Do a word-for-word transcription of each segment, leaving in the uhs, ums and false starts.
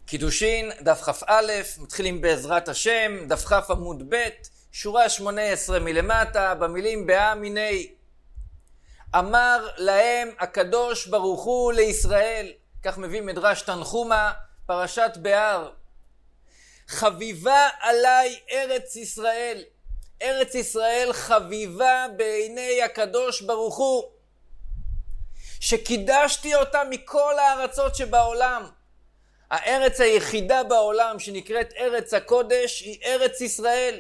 קידושין, דף כ"א, מתחילים בעזרת השם, דף כ' עמוד ב', שורה שמונה עשרה מלמטה, במילים באה מיני. אמר להם הקדוש ברוך הוא לישראל, כך מביא מדרש תנחומה, פרשת בהר. חביבה עליי ארץ ישראל, ארץ ישראל חביבה בעיני הקדוש ברוך הוא, שקידשתי אותה מכל הארצות שבעולם. הארץ היחידה בעולם שנקראת ארץ הקודש היא ארץ ישראל.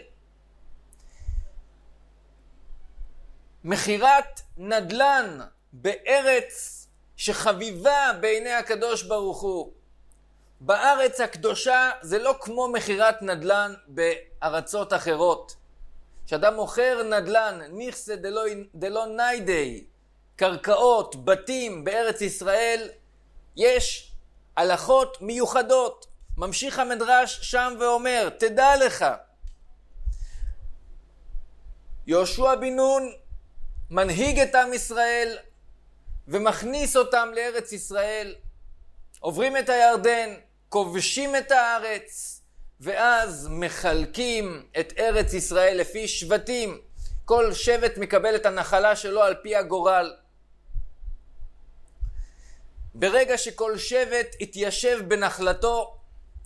מחירת נדלן בארץ שחביבה בעיני הקדוש ברוך הוא. בארץ הקדושה זה לא כמו מחירת נדלן בארצות אחרות. כשאדם מוכר נדלן, נכסה דלא, דלא ניידי, קרקעות, בתים בארץ ישראל, יש הלכות מיוחדות. ממשיך המדרש שם ואומר, תדע לך, יהושע בן נון מנהיג את עם ישראל ומכניס אותם לארץ ישראל, עוברים את הירדן, כובשים את הארץ, ואז מחלקים את ארץ ישראל לפי שבטים. כל שבט מקבל את הנחלה שלו על פי הגורל. ברגע שכל שבט התיישב בנחלתו,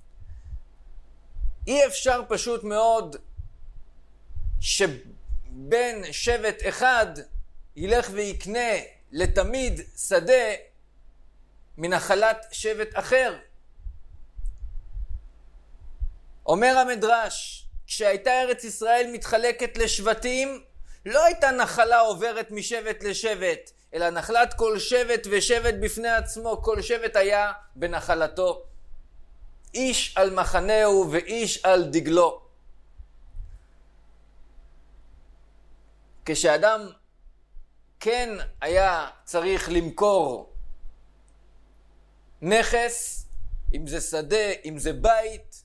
אי אפשר פשוט מאוד שבן שבט אחד ילך ויקנה לתמיד שדה מנחלת שבט אחר. אומר המדרש, כשהייתה ארץ ישראל מתחלקת לשבטים, לא הייתה נחלה עוברת משבט לשבט, אלא נחלת כל שבט ושבט בפני עצמו, כל שבט היה בנחלתו. איש על מחנהו ואיש על דגלו. כשאדם כן היה צריך למכור נכס, אם זה שדה, אם זה בית,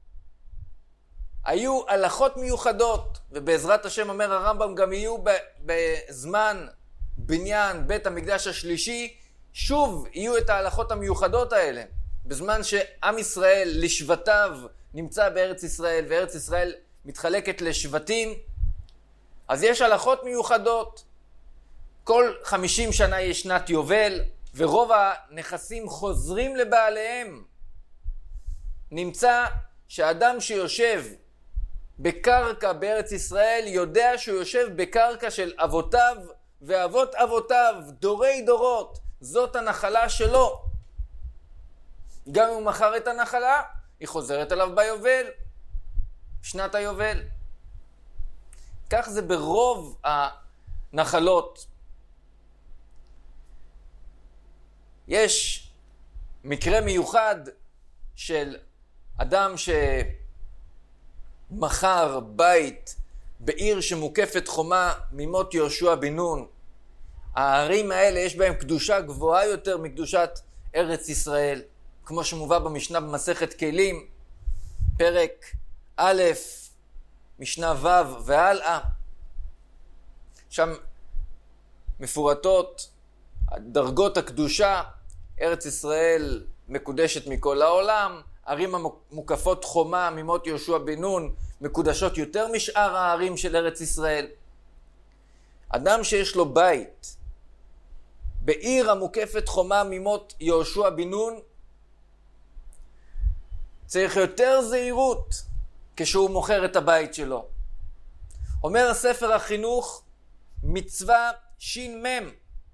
היו הלכות מיוחדות, ובעזרת השם אומר הרמב"ם גם יהיו בזמן בניין בית המקדש השלישי, שוב יהיו את ההלכות המיוחדות האלה. בזמן שעם ישראל לשבטיו נמצא בארץ ישראל, וארץ ישראל מתחלקת לשבטים, אז יש הלכות מיוחדות. כל חמישים שנה יש שנת יובל, ורוב הנכסים חוזרים לבעליהם. נמצא שאדם שיושב בקרקע בארץ ישראל יודע שהוא יושב בקרקע של אבותיו ואבות אבותיו, דורי דורות. זאת הנחלה שלו. גם אם הוא מכר את הנחלה, היא חוזרת אליו ביובל, שנת היובל. כך זה ברוב הנחלות. יש מקרה מיוחד של אדם שמכר בית בעיר שמוקפת חומה ממות יהושע בן נון. הערים האלה יש בהם קדושה גבוהה יותר מקדושת ארץ ישראל, כמו שמובא במשנה במסכת כלים, פרק א', משנה ו' והלאה. שם מפורטות דרגות הקדושה. ארץ ישראל מקודשת מכל העולם, ערים המוקפות חומה ממות יהושע בן נון מקודשות יותר משאר הערים של ארץ ישראל. אדם שיש לו בית בעיר המוקפת חומה ממות יהושע בן נון, צריך יותר זהירות כשהוא מוכר את הבית שלו. אומר ספר החינוך, מצווה שין מם,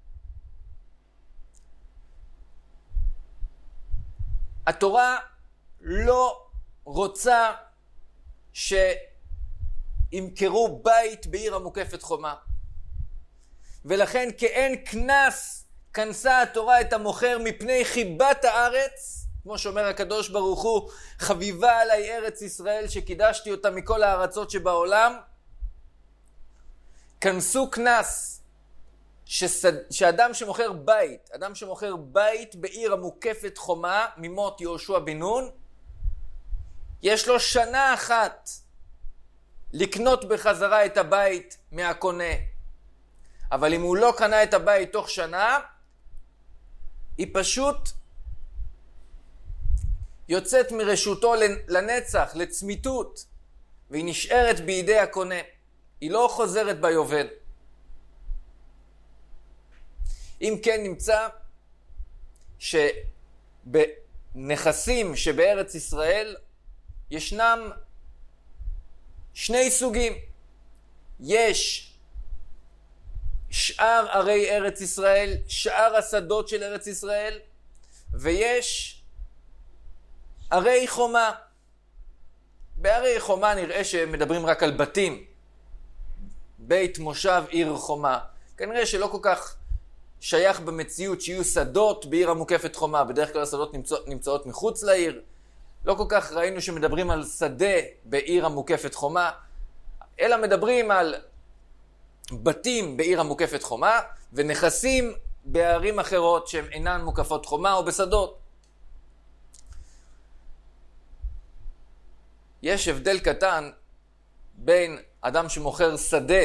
התורה לא רוצה שימכרו בית בעיר המוקפת חומה. ולכן כאין כנס, כנסה התורה את המוכר מפני חיבת הארץ, כמו שאומר הקדוש ברוך הוא, חביבה עליי ארץ ישראל שקידשתי אותה מכל הארצות שבעולם. כנסו כנס, שסד... שאדם שמוכר בית, אדם שמוכר בית בעיר המוקפת חומה ממות יהושע בן נון, יש לו שנה אחת לקנות בחזרה את הבית מהקונה. אבל אם הוא לא קנה את הבית תוך שנה, היא פשוט יוצאת מרשותו לנצח, לצמיתות, והיא נשארת בידי הקונה. היא לא חוזרת ביובל. אם כן נמצא שבנכסים שבארץ ישראל ישנם שני סוגים. יש שאר ערי ארץ ישראל, שאר השדות של ארץ ישראל, ויש ערי חומה. בערי חומה נראה שמדברים רק על בתים. בית מושב עיר חומה. כנראה שלא כל כך שייך במציאות שיהיו שדות בעיר המוקפת חומה. בדרך כלל השדות נמצא, נמצאות מחוץ לעיר. לא כל כך ראינו שמדברים על שדה בעיר המוקפת חומה, אלא מדברים על בתים בעיר המוקפת חומה, ונכסים בערים אחרות שהן אינן מוקפות חומה או בשדות. יש הבדל קטן בין אדם שמוכר שדה,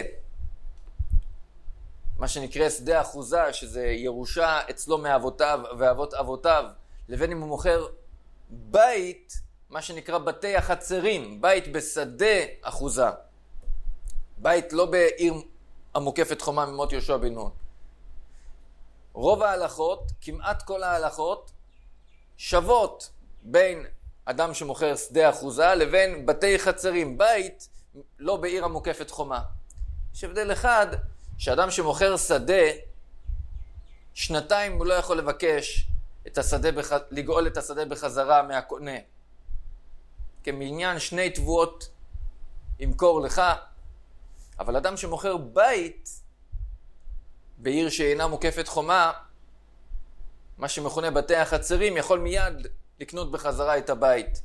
מה שנקרא שדה אחוזה, שזה ירושה אצלו מאבותיו ואבות אבותיו, לבין אם הוא מוכר בית, מה שנקרא בתי החצרים, בית בשדה אחוזה. בית לא בעיר המוקפת חומה ממות יהושע בן נון. רוב ההלכות, כמעט כל ההלכות, שוות בין אדם שמוכר שדה אחוזה לבין בתי חצרים, בית לא בעיר המוקפת חומה. יש הבדל אחד, שאדם שמוכר שדה, שנתיים הוא לא יכול לבקש את השדה, בח... לגאול את השדה בחזרה מהקונה. כמעניין שני תבואות ימכור לך, אבל אדם שמוכר בית בעיר שאינה מוקפת חומה, מה שמכונה בתי החצרים, יכול מיד לקנות בחזרה את הבית.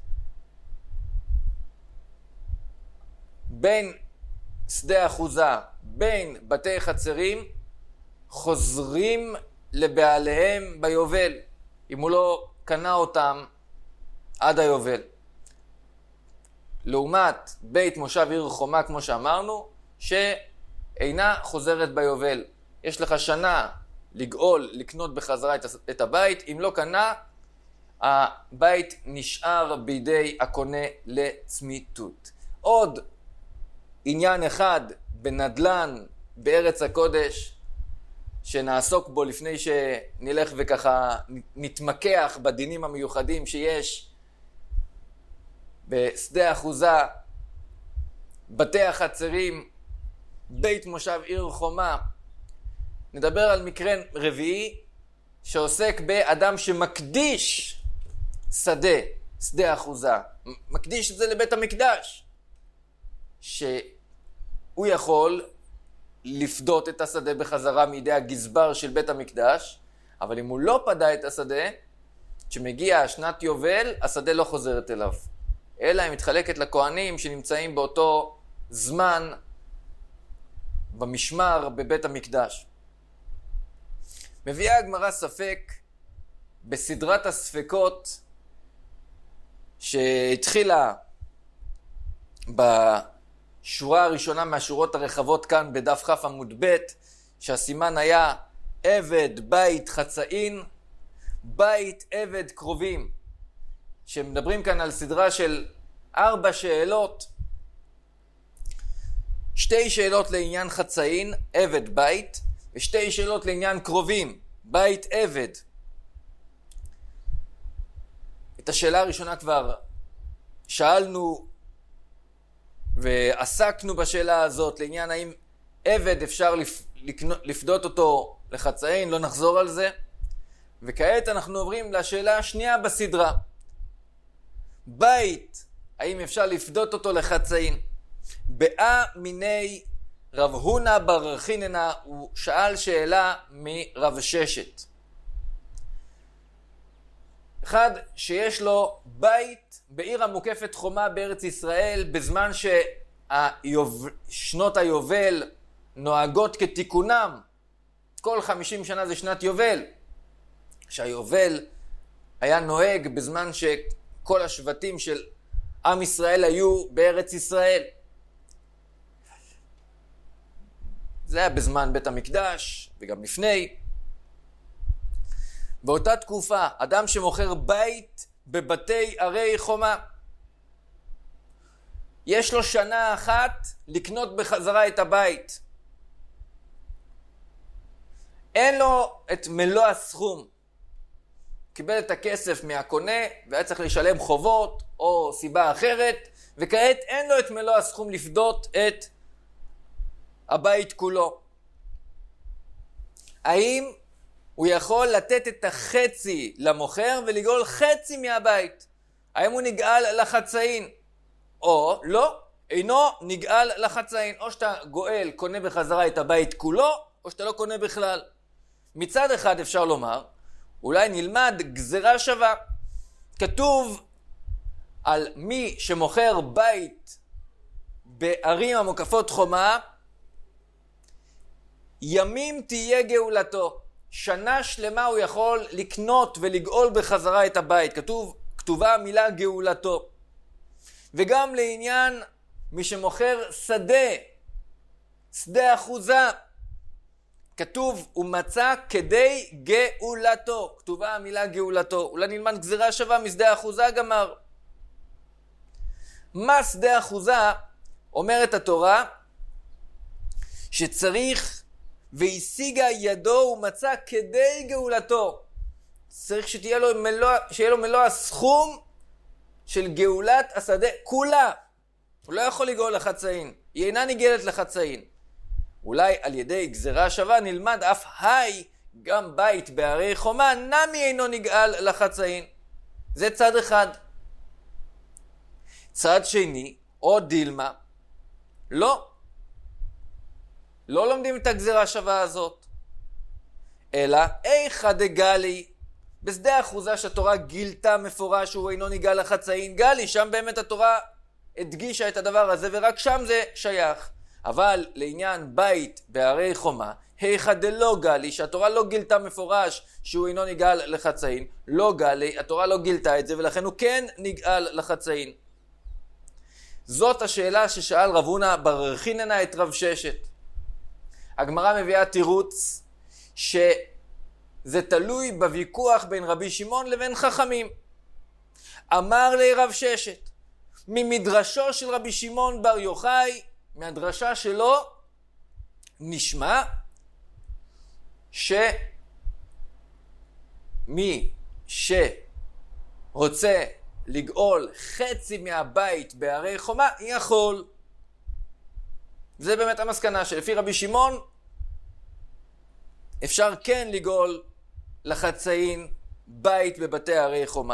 בין שדה אחוזה, בין בתי חצרים, חוזרים לבעליהם ביובל, אם הוא לא קנה אותם עד היובל. לעומת בית מושב עיר חומה, כמו שאמרנו, שאינה חוזרת ביובל. יש לך שנה לגאול, לקנות בחזרה את הבית. אם לא קנה, הבית נשאר בידי הקונה לצמיתות. עוד עניין אחד בנדלן בארץ הקודש, שנעסוק בו לפני שנלך וככה נתמקח בדינים המיוחדים שיש בשדה אחוזה, בתי החצרים, בית מושב עיר חומה. נדבר על מקרה רביעי שעוסק באדם שמקדיש שדה, שדה אחוזה. מקדיש את זה לבית המקדש. שהוא יכול לפדות את השדה בחזרה מידי הגזבר של בית המקדש, אבל אם הוא לא פדה את השדה, כשמגיע שנת יובל, השדה לא חוזרת אליו. אלא היא מתחלקת לכהנים שנמצאים באותו זמן במשמר בבית המקדש. מביאה הגמרא ספק בסדרת הספקות שהתחילה בשורה הראשונה מהשורות הרחבות כאן בדף כ' עמוד ב', שהסימן היה עבד בית חצאין, בית עבד קרובים, שמדברים כאן על סדרה של ארבע שאלות, שתי שאלות לעניין חצאין, עבד בית, ושתי שאלות לעניין קרובים, בית עבד. את השאלה הראשונה כבר שאלנו ועסקנו בשאלה הזאת, לעניין האם עבד אפשר לפדות אותו לחצאין, לא נחזור על זה. וכעת אנחנו עוברים לשאלה השנייה בסדרה. בית, האם אפשר לפדות אותו לחצאין? באה מיני רב הונא בר חיננה, הוא שאל שאלה מרב ששת. אחד, שיש לו בית בעיר המוקפת חומה בארץ ישראל, בזמן ששנות היובל נוהגות כתיקונם. כל חמישים שנה זה שנת יובל. שהיובל היה נוהג בזמן שכל השבטים של עם ישראל היו בארץ ישראל. זה היה בזמן בית המקדש וגם לפני. באותה תקופה, אדם שמוכר בית בבתי ערי חומה. יש לו שנה אחת לקנות בחזרה את הבית. אין לו את מלוא הסכום. קיבל את הכסף מהקונה והיה צריך לשלם חובות או סיבה אחרת, וכעת אין לו את מלוא הסכום לפדות את הבית כולו. האם הוא יכול לתת את החצי למוכר ולגאול חצי מהבית? האם הוא נגאל לחצאין? או לא, אינו נגאל לחצאין. או שאתה גואל, קונה בחזרה את הבית כולו, או שאתה לא קונה בכלל. מצד אחד אפשר לומר, אולי נלמד גזרה שווה. כתוב על מי שמוכר בית בערים המוקפות חומה, ימים תהיה גאולתו. שנה שלמה הוא יכול לקנות ולגאול בחזרה את הבית. כתוב, כתובה המילה גאולתו. וגם לעניין מי שמוכר שדה, שדה אחוזה, כתוב, הוא מצא כדי גאולתו. כתובה המילה גאולתו. אולי נלמד גזירה שווה משדה אחוזה גמר. מה שדה אחוזה? אומרת התורה, שצריך והשיגה ידו ומצא כדי גאולתו. צריך שתהיה לו מלוא, שיהיה לו מלוא הסכום של גאולת השדה כולה. הוא לא יכול לגאול לחצאין. היא אינה נגאלת לחצאין. אולי על ידי גזירה שווה נלמד אף היי, גם בית בערי חומה נמי אינו נגאל לחצאין. זה צד אחד. צד שני, או דילמה, לא. לא לומדים את הגזירה שווה הזאת. אלא, איכא דגלי, בשדה אחוזה שהתורה גילתה מפורש שהוא אינו נגאל לחצאין, גלי, שם באמת התורה הדגישה את הדבר הזה, ורק שם זה שייך. אבל לעניין בית בערי חומה, היכא דלא גלי, שהתורה לא גילתה מפורש שהוא אינו נגאל לחצאין, לא גלי, התורה לא גילתה את זה, ולכן הוא כן נגאל לחצאין. זאת השאלה ששאל רב הונא בר חיננה את רב ששת. הגמרא מביאה תירוץ שזה תלוי בוויכוח בין רבי שמעון לבין חכמים. אמר לי רב ששת, ממדרשו של רבי שמעון בר יוחאי, מהדרשה שלו, נשמע שמי שרוצה לגאול חצי מהבית בערי חומה, יכול. זה באמת המסקנה שלפי רבי שמעון, אפשר כן לגאול לחצאין בית בבתי ערי חומה.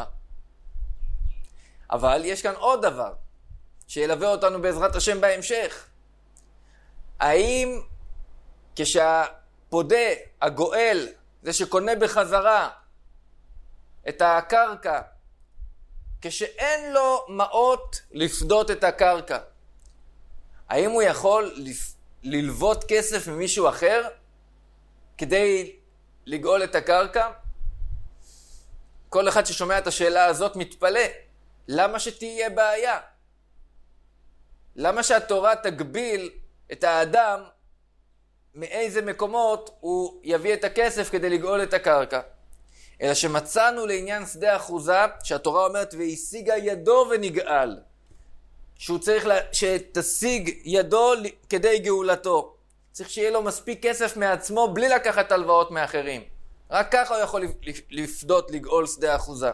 אבל יש כאן עוד דבר שילווה אותנו בעזרת השם בהמשך. האם כשהפודה, הגואל, זה שקונה בחזרה את הקרקע, כשאין לו מעות לפדות את הקרקע, האם הוא יכול ללוות כסף ממישהו אחר כדי לגאול את הקרקע? כל אחד ששומע את השאלה הזאת מתפלא. למה שתהיה בעיה? למה שהתורה תגביל את האדם מאיזה מקומות הוא יביא את הכסף כדי לגאול את הקרקע? אלא שמצאנו לעניין שדה אחוזה שהתורה אומרת והשיגה ידו ונגאל, שהוא צריך לה... שתשיג ידו כדי גאולתו. צריך שיהיה לו מספיק כסף מעצמו בלי לקחת הלוואות מאחרים. רק ככה הוא יכול לפדות לגאול שדה אחוזה.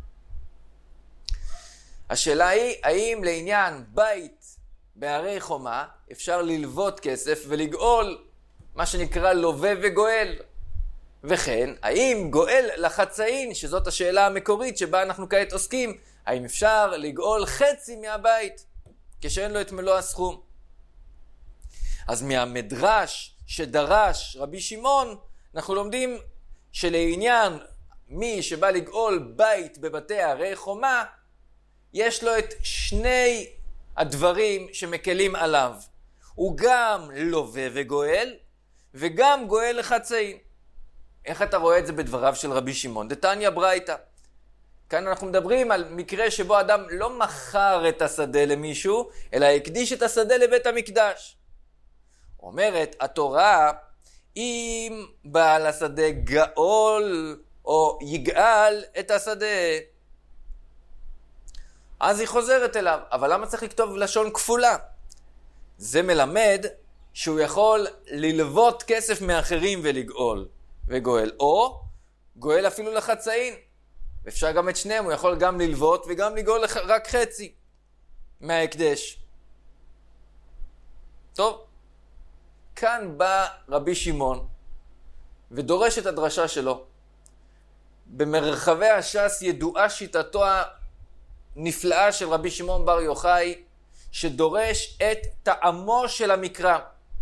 השאלה היא, האם לעניין בית בערי חומה אפשר ללוות כסף ולגאול מה שנקרא לווה וגואל? וכן, האם גואל לחצאין, שזאת השאלה המקורית שבה אנחנו כעת עוסקים, האם אפשר לגאול חצי מהבית כשאין לו את מלוא הסכום? אז מהמדרש שדרש רבי שמעון, אנחנו לומדים שלעניין מי שבא לגאול בית בבתי ערי חומה, יש לו את שני הדברים שמקלים עליו. הוא גם לווה וגואל, וגם גואל לחצאין. איך אתה רואה את זה בדבריו של רבי שמעון? דתניא ברייתא. כאן אנחנו מדברים על מקרה שבו אדם לא מכר את השדה למישהו, אלא הקדיש את השדה לבית המקדש. אומרת התורה, אם בעל השדה גאול או יגאל את השדה, אז היא חוזרת אליו. אבל למה צריך לכתוב לשון כפולה? זה מלמד שהוא יכול ללוות כסף מאחרים ולגאול וגואל, או גואל אפילו לחצאין. אפשר גם את שניהם, הוא יכול גם ללוות וגם לגאול רק חצי מההקדש. טוב, כאן בא רבי שמעון ודורש את הדרשה שלו. במרחבי הש"ס ידועה שיטתו הנפלאה של רבי שמעון בר יוחאי, שדורש את טעמו של המקרא.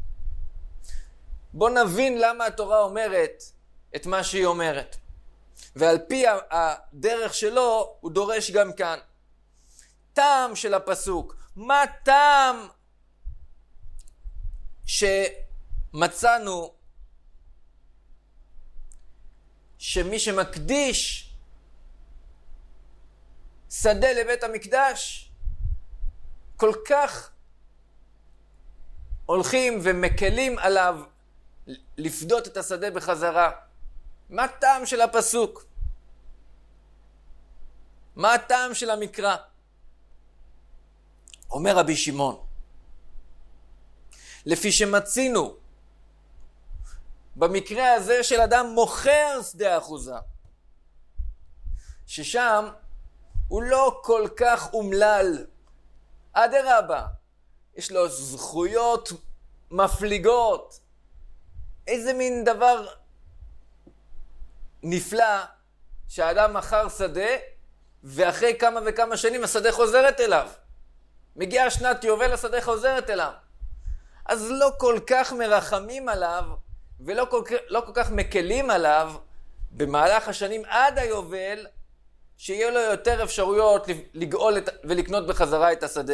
בוא נבין למה התורה אומרת את מה שהיא אומרת. ועל פי הדרך שלו הוא דורש גם כאן. טעם של הפסוק. מה טעם שמצאנו שמי שמקדיש שדה לבית המקדש כל כך הולכים ומקלים עליו לפדות את השדה בחזרה? מה הטעם של הפסוק? מה הטעם של המקרא? אומר רבי שמעון, לפי שמצינו במקרה הזה של אדם מוכר שדה אחוזה, ששם הוא לא כל כך אומלל, אדרבה, יש לו זכויות מפליגות. איזה מין דבר נפלא שהאדם מכר שדה ואחרי כמה וכמה שנים השדה חוזרת אליו. מגיעה שנת יובל, השדה חוזרת אליו. אז לא כל כך מרחמים עליו ולא כל, לא כל כך מקלים עליו במהלך השנים עד היובל, שיהיה לו יותר אפשרויות לגאול את, ולקנות בחזרה את השדה.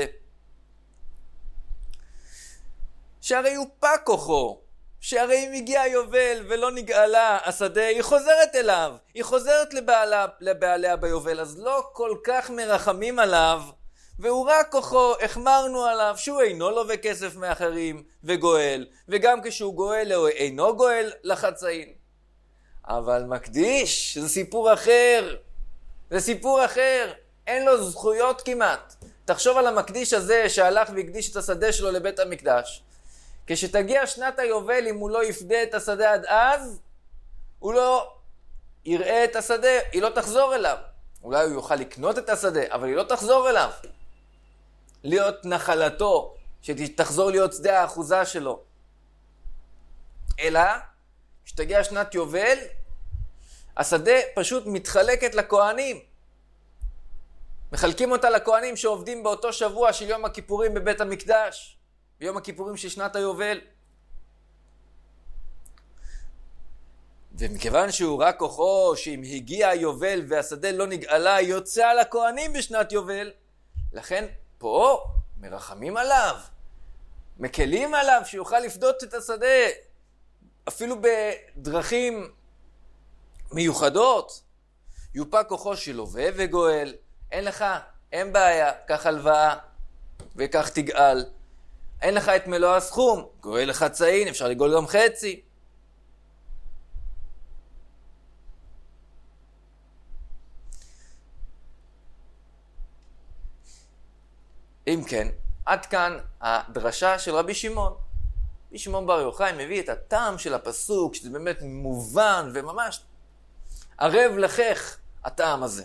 שהרי הוא פק כוחו, שהרי אם הגיע היובל ולא נגאלה השדה, היא חוזרת אליו, היא חוזרת לבעלה, לבעליה ביובל, אז לא כל כך מרחמים עליו, והוא רק כוחו, החמרנו עליו שהוא אינו לווה כסף מאחרים וגואל, וגם כשהוא גואל הוא אינו גואל לחצאין. אבל מקדיש זה סיפור אחר, זה סיפור אחר, אין לו זכויות כמעט. תחשוב על המקדיש הזה שהלך והקדיש את השדה שלו לבית המקדש. כשתגיע שנת היובל, אם הוא לא יפדה את השדה עד אז, הוא לא יראה את השדה, היא לא תחזור אליו. אולי הוא יוכל לקנות את השדה, אבל היא לא תחזור אליו. להיות נחלתו, שתחזור להיות שדה האחוזה שלו. אלא, כשתגיע שנת יובל, השדה פשוט מתחלקת לכהנים. מחלקים אותה לכהנים שעובדים באותו שבוע של יום הכיפורים בבית המקדש. ביום הכיפורים של שנת היובל. ומכיוון שהוא רק כוחו, שאם הגיע היובל והשדה לא נגאלה, יוצא על הכהנים בשנת יובל, לכן פה מרחמים עליו, מקלים עליו שיוכל לפדות את השדה, אפילו בדרכים מיוחדות. יופק כוחו שלווה וגואל, אין לך, אין בעיה, קח הלוואה וכך תגאל. אין לך את מלוא הסכום, גואל לחצאין, אפשר לגאול גם חצי. אם כן, עד כאן הדרשה של רבי שמעון. רבי שמעון בר יוחאי מביא את הטעם של הפסוק, שזה באמת מובן וממש ערב לכך הטעם הזה.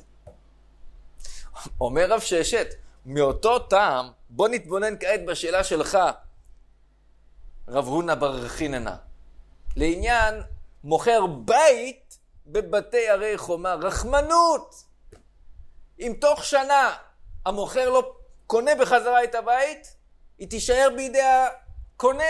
אומר רב ששת, מאותו טעם, בוא נתבונן כעת בשאלה שלך, רב הונא בר חיננה, לעניין מוכר בית בבתי ערי חומה, רחמנות. אם תוך שנה המוכר לא קונה בחזרה את הבית, היא תישאר בידי הקונה.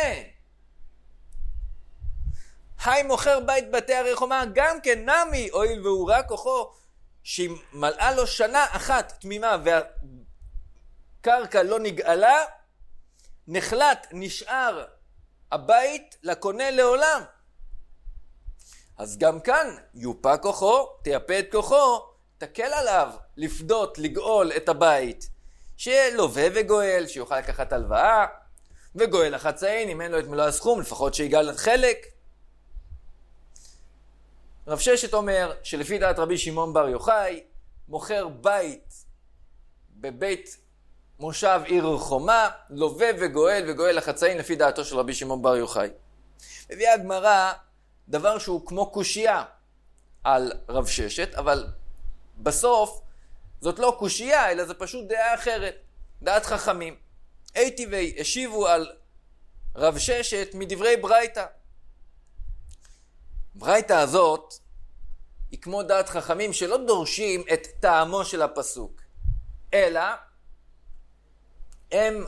היי מוכר בית בתי ערי חומה, גם כן נמי, הואיל והוא רק כוחו, שהיא מלאה לו שנה אחת תמימה והקרקע לא נגאלה, נחלט, נשאר הבית לקונה לעולם. אז גם כאן יופק כוחו, תייפה את כוחו, תקל עליו לפדות, לגאול את הבית, שלווה וגואל, שיוכל לקחת הלוואה, וגואל לחצאין, אם אין לו את מלוא הסכום, לפחות שיגאל את חלק. רב ששת אומר שלפי דעת רבי שמעון בר יוחאי, מוכר בית בבית מושב עיר חומה, לווה וגואל וגואל לחצאין לפי דעתו של רבי שמעון בר יוחאי. מביאה הגמרא דבר שהוא כמו קושייה על רב ששת, אבל בסוף זאת לא קושייה, אלא זה פשוט דעה אחרת, דעת חכמים. היטיבי השיבו על רב ששת מדברי ברייתא. ברייתא הזאת היא כמו דעת חכמים שלא דורשים את טעמו של הפסוק, אלא הם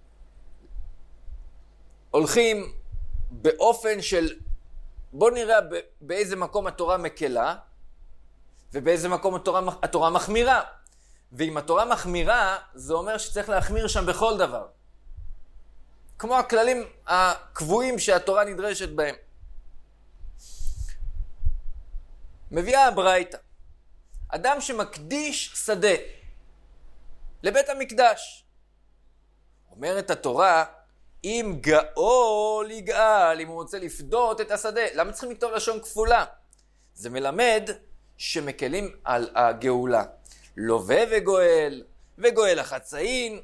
הולכים באופן של בוא נראה באיזה מקום התורה מקלה ובאיזה מקום התורה, התורה מחמירה. ואם התורה מחמירה, זה אומר שצריך להחמיר שם בכל דבר. כמו הכללים הקבועים שהתורה נדרשת בהם. מביאה הברייתא. אדם שמקדיש שדה לבית המקדש. אומרת התורה, אם גאול יגאל, אם הוא רוצה לפדות את השדה. למה צריכים לכתוב לשון כפולה? זה מלמד שמקלים על הגאולה. לווה וגואל, וגואל החצאין.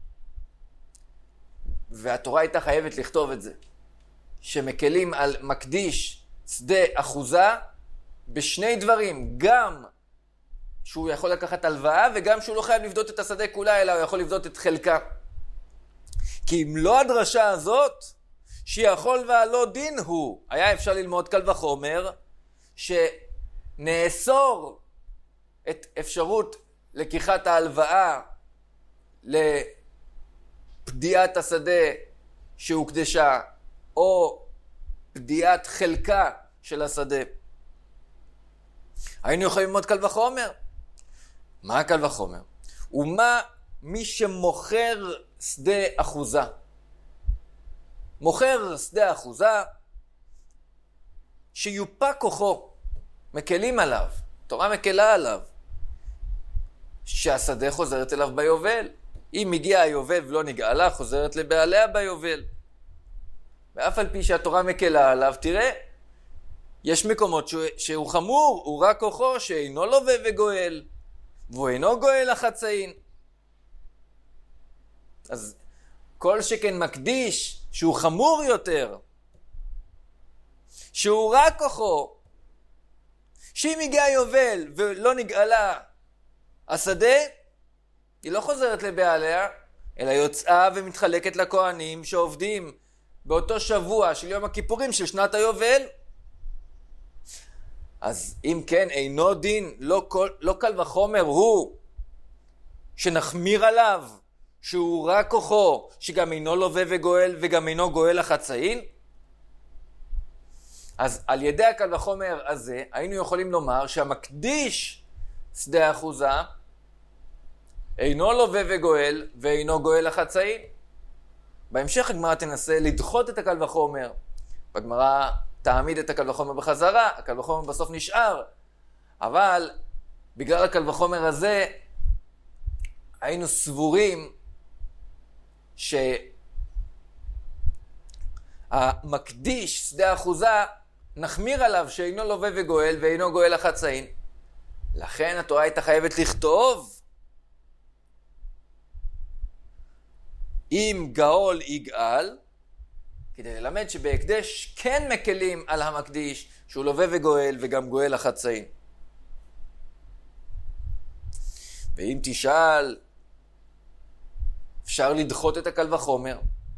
והתורה הייתה חייבת לכתוב את זה. שמקלים על מקדיש שדה אחוזה בשני דברים. גם שהוא יכול לקחת הלוואה, וגם שהוא לא חייב לבדות את השדה כולה, אלא הוא יכול לבדות את חלקה. כי אם לא הדרשה הזאת, שיכול והלא דין הוא, היה אפשר ללמוד קל וחומר, שנאסור את אפשרות לקיחת ההלוואה לפדיעת השדה שהוקדשה, או פדיעת חלקה של השדה. היינו יכולים ללמוד קל וחומר. מה קל וחומר? ומה מי שמוכר שדה אחוזה? מוכר שדה אחוזה שיופק כוחו, מקלים עליו, תורה מקלה עליו, שהשדה חוזרת אליו ביובל. אם הגיע היובל ולא נגאלה, חוזרת לבעליה ביובל. ואף על פי שהתורה מקלה עליו, תראה, יש מקומות שהוא, שהוא חמור, הוא רק כוחו שאינו לווה וגואל, והוא אינו גואל החצאין. אז כל שכן מקדיש שהוא חמור יותר, שהוא רק כוחו, שאם הגיע יובל ולא נגאלה השדה, היא לא חוזרת לבעליה, אלא יוצאה ומתחלקת לכהנים שעובדים באותו שבוע של יום הכיפורים של שנת היובל. אז אם כן, אינו דין, לא, כל, לא קל וחומר הוא שנחמיר עליו, שהוא רק כוחו, שגם אינו לווה וגואל וגם אינו גואל החצאין. אז על ידי הקל וחומר הזה היינו יכולים לומר שהמקדיש שדה אחוזה אינו לווה וגואל ואינו גואל החצאין. בהמשך הגמרא תנסה לדחות את הקל וחומר. בגמרא תעמיד את הקל וחומר בחזרה, הקל וחומר בסוף נשאר. אבל בגלל הקל וחומר הזה היינו סבורים שהמקדיש שדה אחוזה נחמיר עליו שאינו לווה וגואל ואינו גואל החצאין. לכן התורה הייתה חייבת לכתוב אם גאול יגאל, כדי ללמד שבהקדש כן מקלים על המקדיש שהוא לווה וגואל וגם גואל החצאין. ואם תשאל, אפשר לדחות את הקל וחומר.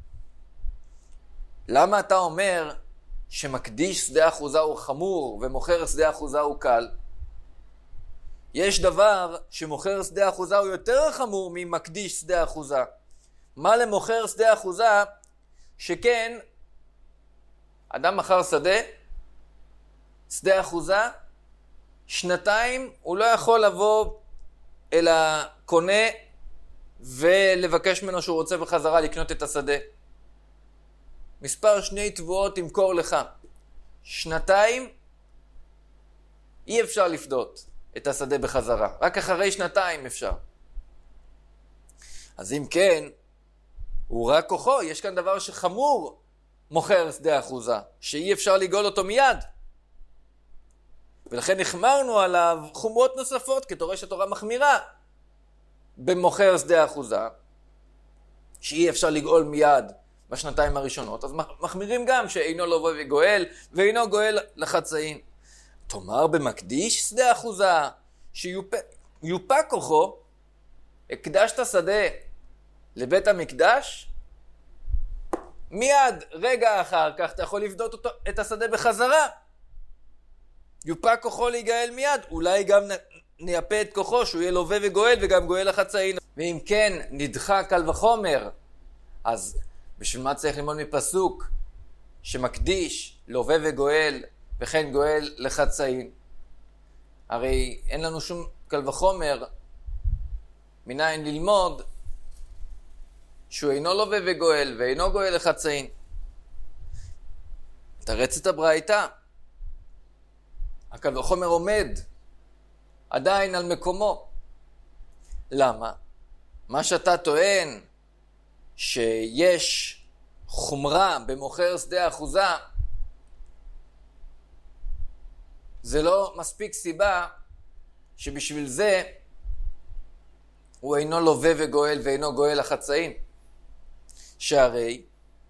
למה אתה אומר שמקדיש שדה אחוזה הוא חמור ומוכר שדה אחוזה הוא קל? יש דבר שמוכר שדה אחוזה הוא יותר חמור ממקדיש שדה אחוזה. מה למוכר שדה אחוזה? שכן אדם מכר שדה, שדה אחוזה, שנתיים הוא לא יכול לבוא אל הקונה ולבקש ממנו שהוא רוצה בחזרה לקנות את השדה. מספר שני תבואות תמכור לך. שנתיים אי אפשר לפדות את השדה בחזרה. רק אחרי שנתיים אפשר. אז אם כן, הוא רק כוחו, יש כאן דבר שחמור מוכר שדה אחוזה, שאי אפשר לגאול אותו מיד. ולכן החמרנו עליו חומרות נוספות, כתורה שהתורה מחמירה. במוכר שדה אחוזה, שאי אפשר לגאול מיד בשנתיים הראשונות, אז מחמירים גם שאינו לווה וגואל, ואינו גואל לחצאין. תאמר במקדיש שדה אחוזה, שיופק כוחו, הקדשת שדה לבית המקדש, מיד רגע אחר כך אתה יכול לבדות אותו, את השדה בחזרה. יופק כוחו להיגאל מיד, אולי גם נייפה את כוחו שהוא יהיה לווה וגואל וגם גואל לחצאין. ואם כן נדחה קל וחומר, אז בשביל מה צריך ללמוד מפסוק שמקדיש לווה וגואל וכן גואל לחצאין? הרי אין לנו שום קל וחומר מניין ללמוד שהוא אינו לווה וגואל ואינו גואל לחצאין. תרץ את הברייתא, הקל וחומר עומד עדיין על מקומו. למה? מה שאתה טוען שיש חומרה במוכר שדה אחוזה, זה לא מספיק סיבה שבשביל זה הוא אינו לווה וגואל ואינו גואל לחצאין. שהרי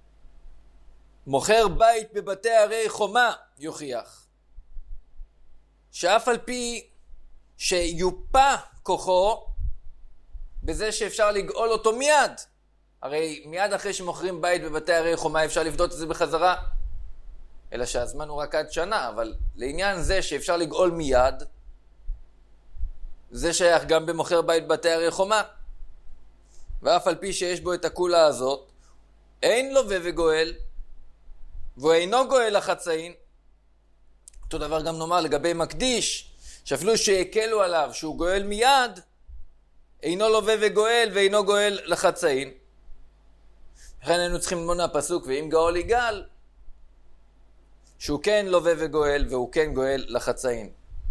מוכר בית בבתי ערי חומה יוכיח שאף על פי שיופה כוחו בזה שאפשר לגאול אותו מיד, הרי מיד אחרי שמוכרים בית בבתי ערי חומה אפשר לבדות את זה בחזרה, אלא שהזמן הוא רק עד שנה, אבל לעניין זה שאפשר לגאול מיד, זה שייך גם במוכר בית בבתי ערי חומה. ואף על פי שיש בו את הכולה הזאת, אין לווה וגואל, והוא אינו גואל לחצאין. אותו דבר גם נאמר לגבי מקדיש, שאפילו שיקלו עליו שהוא גואל מיד, אינו לווה וגואל ואינו גואל לחצאין. לכן היינו צריכים ללמוד מהפסוק, ואם גאול יגאל, שהוא כן לווה וגואל והוא כן גואל לחצאין.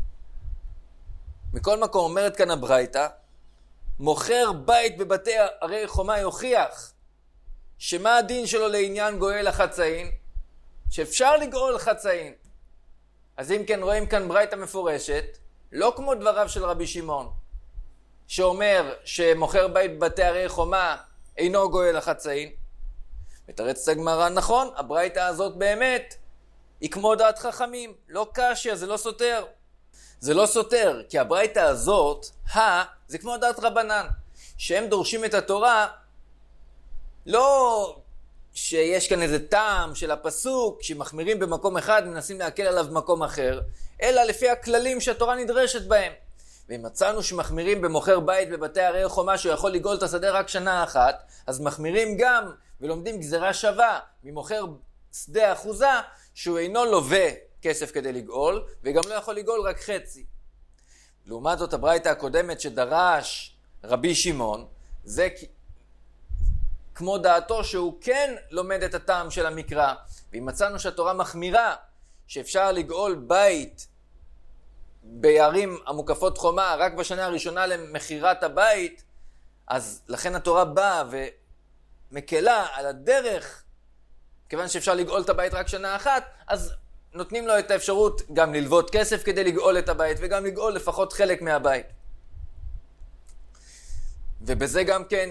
מכל מקום אומרת כאן הברייתא, מוכר בית בבתי ערי חומה יוכיח שמה הדין שלו לעניין גואל לחצאין? שאפשר לגאול חצאין. אז אם כן רואים כאן ברייתא מפורשת, לא כמו דבריו של רבי שמעון, שאומר שמוכר בית בבתי ערי חומה אינו גואל לחצאין. מתרץ הגמרא, נכון, הברייתא הזאת באמת היא כמו דעת חכמים, לא קשיא, זה לא סותר. זה לא סותר, כי הברייתא הזאת, ה, זה כמו דעת רבנן, שהם דורשים את התורה, לא שיש כאן איזה טעם של הפסוק, שמחמירים במקום אחד, מנסים להקל עליו במקום אחר, אלא לפי הכללים שהתורה נדרשת בהם. ואם מצאנו שמחמירים במוכר בית בבתי ערי חומה, שהוא יכול לגאול את השדה רק שנה אחת, אז מחמירים גם, ולומדים גזרה שווה, ממוכר שדה אחוזה, שהוא אינו לווה כסף כדי לגאול, וגם לא יכול לגאול רק חצי. לעומת זאת הברייתא הקודמת שדרש רבי שמעון, זה כמו דעתו שהוא כן לומד את הטעם של המקרא, ואם מצאנו שהתורה מחמירה שאפשר לגאול בית בערים המוקפות חומה רק בשנה הראשונה למחירת הבית, אז לכן התורה באה ומקלה על הדרך, כיוון שאפשר לגאול את הבית רק שנה אחת, אז נותנים לו את האפשרות גם ללוות כסף כדי לגאול את הבית, וגם לגאול לפחות חלק מהבית. ובזה גם כן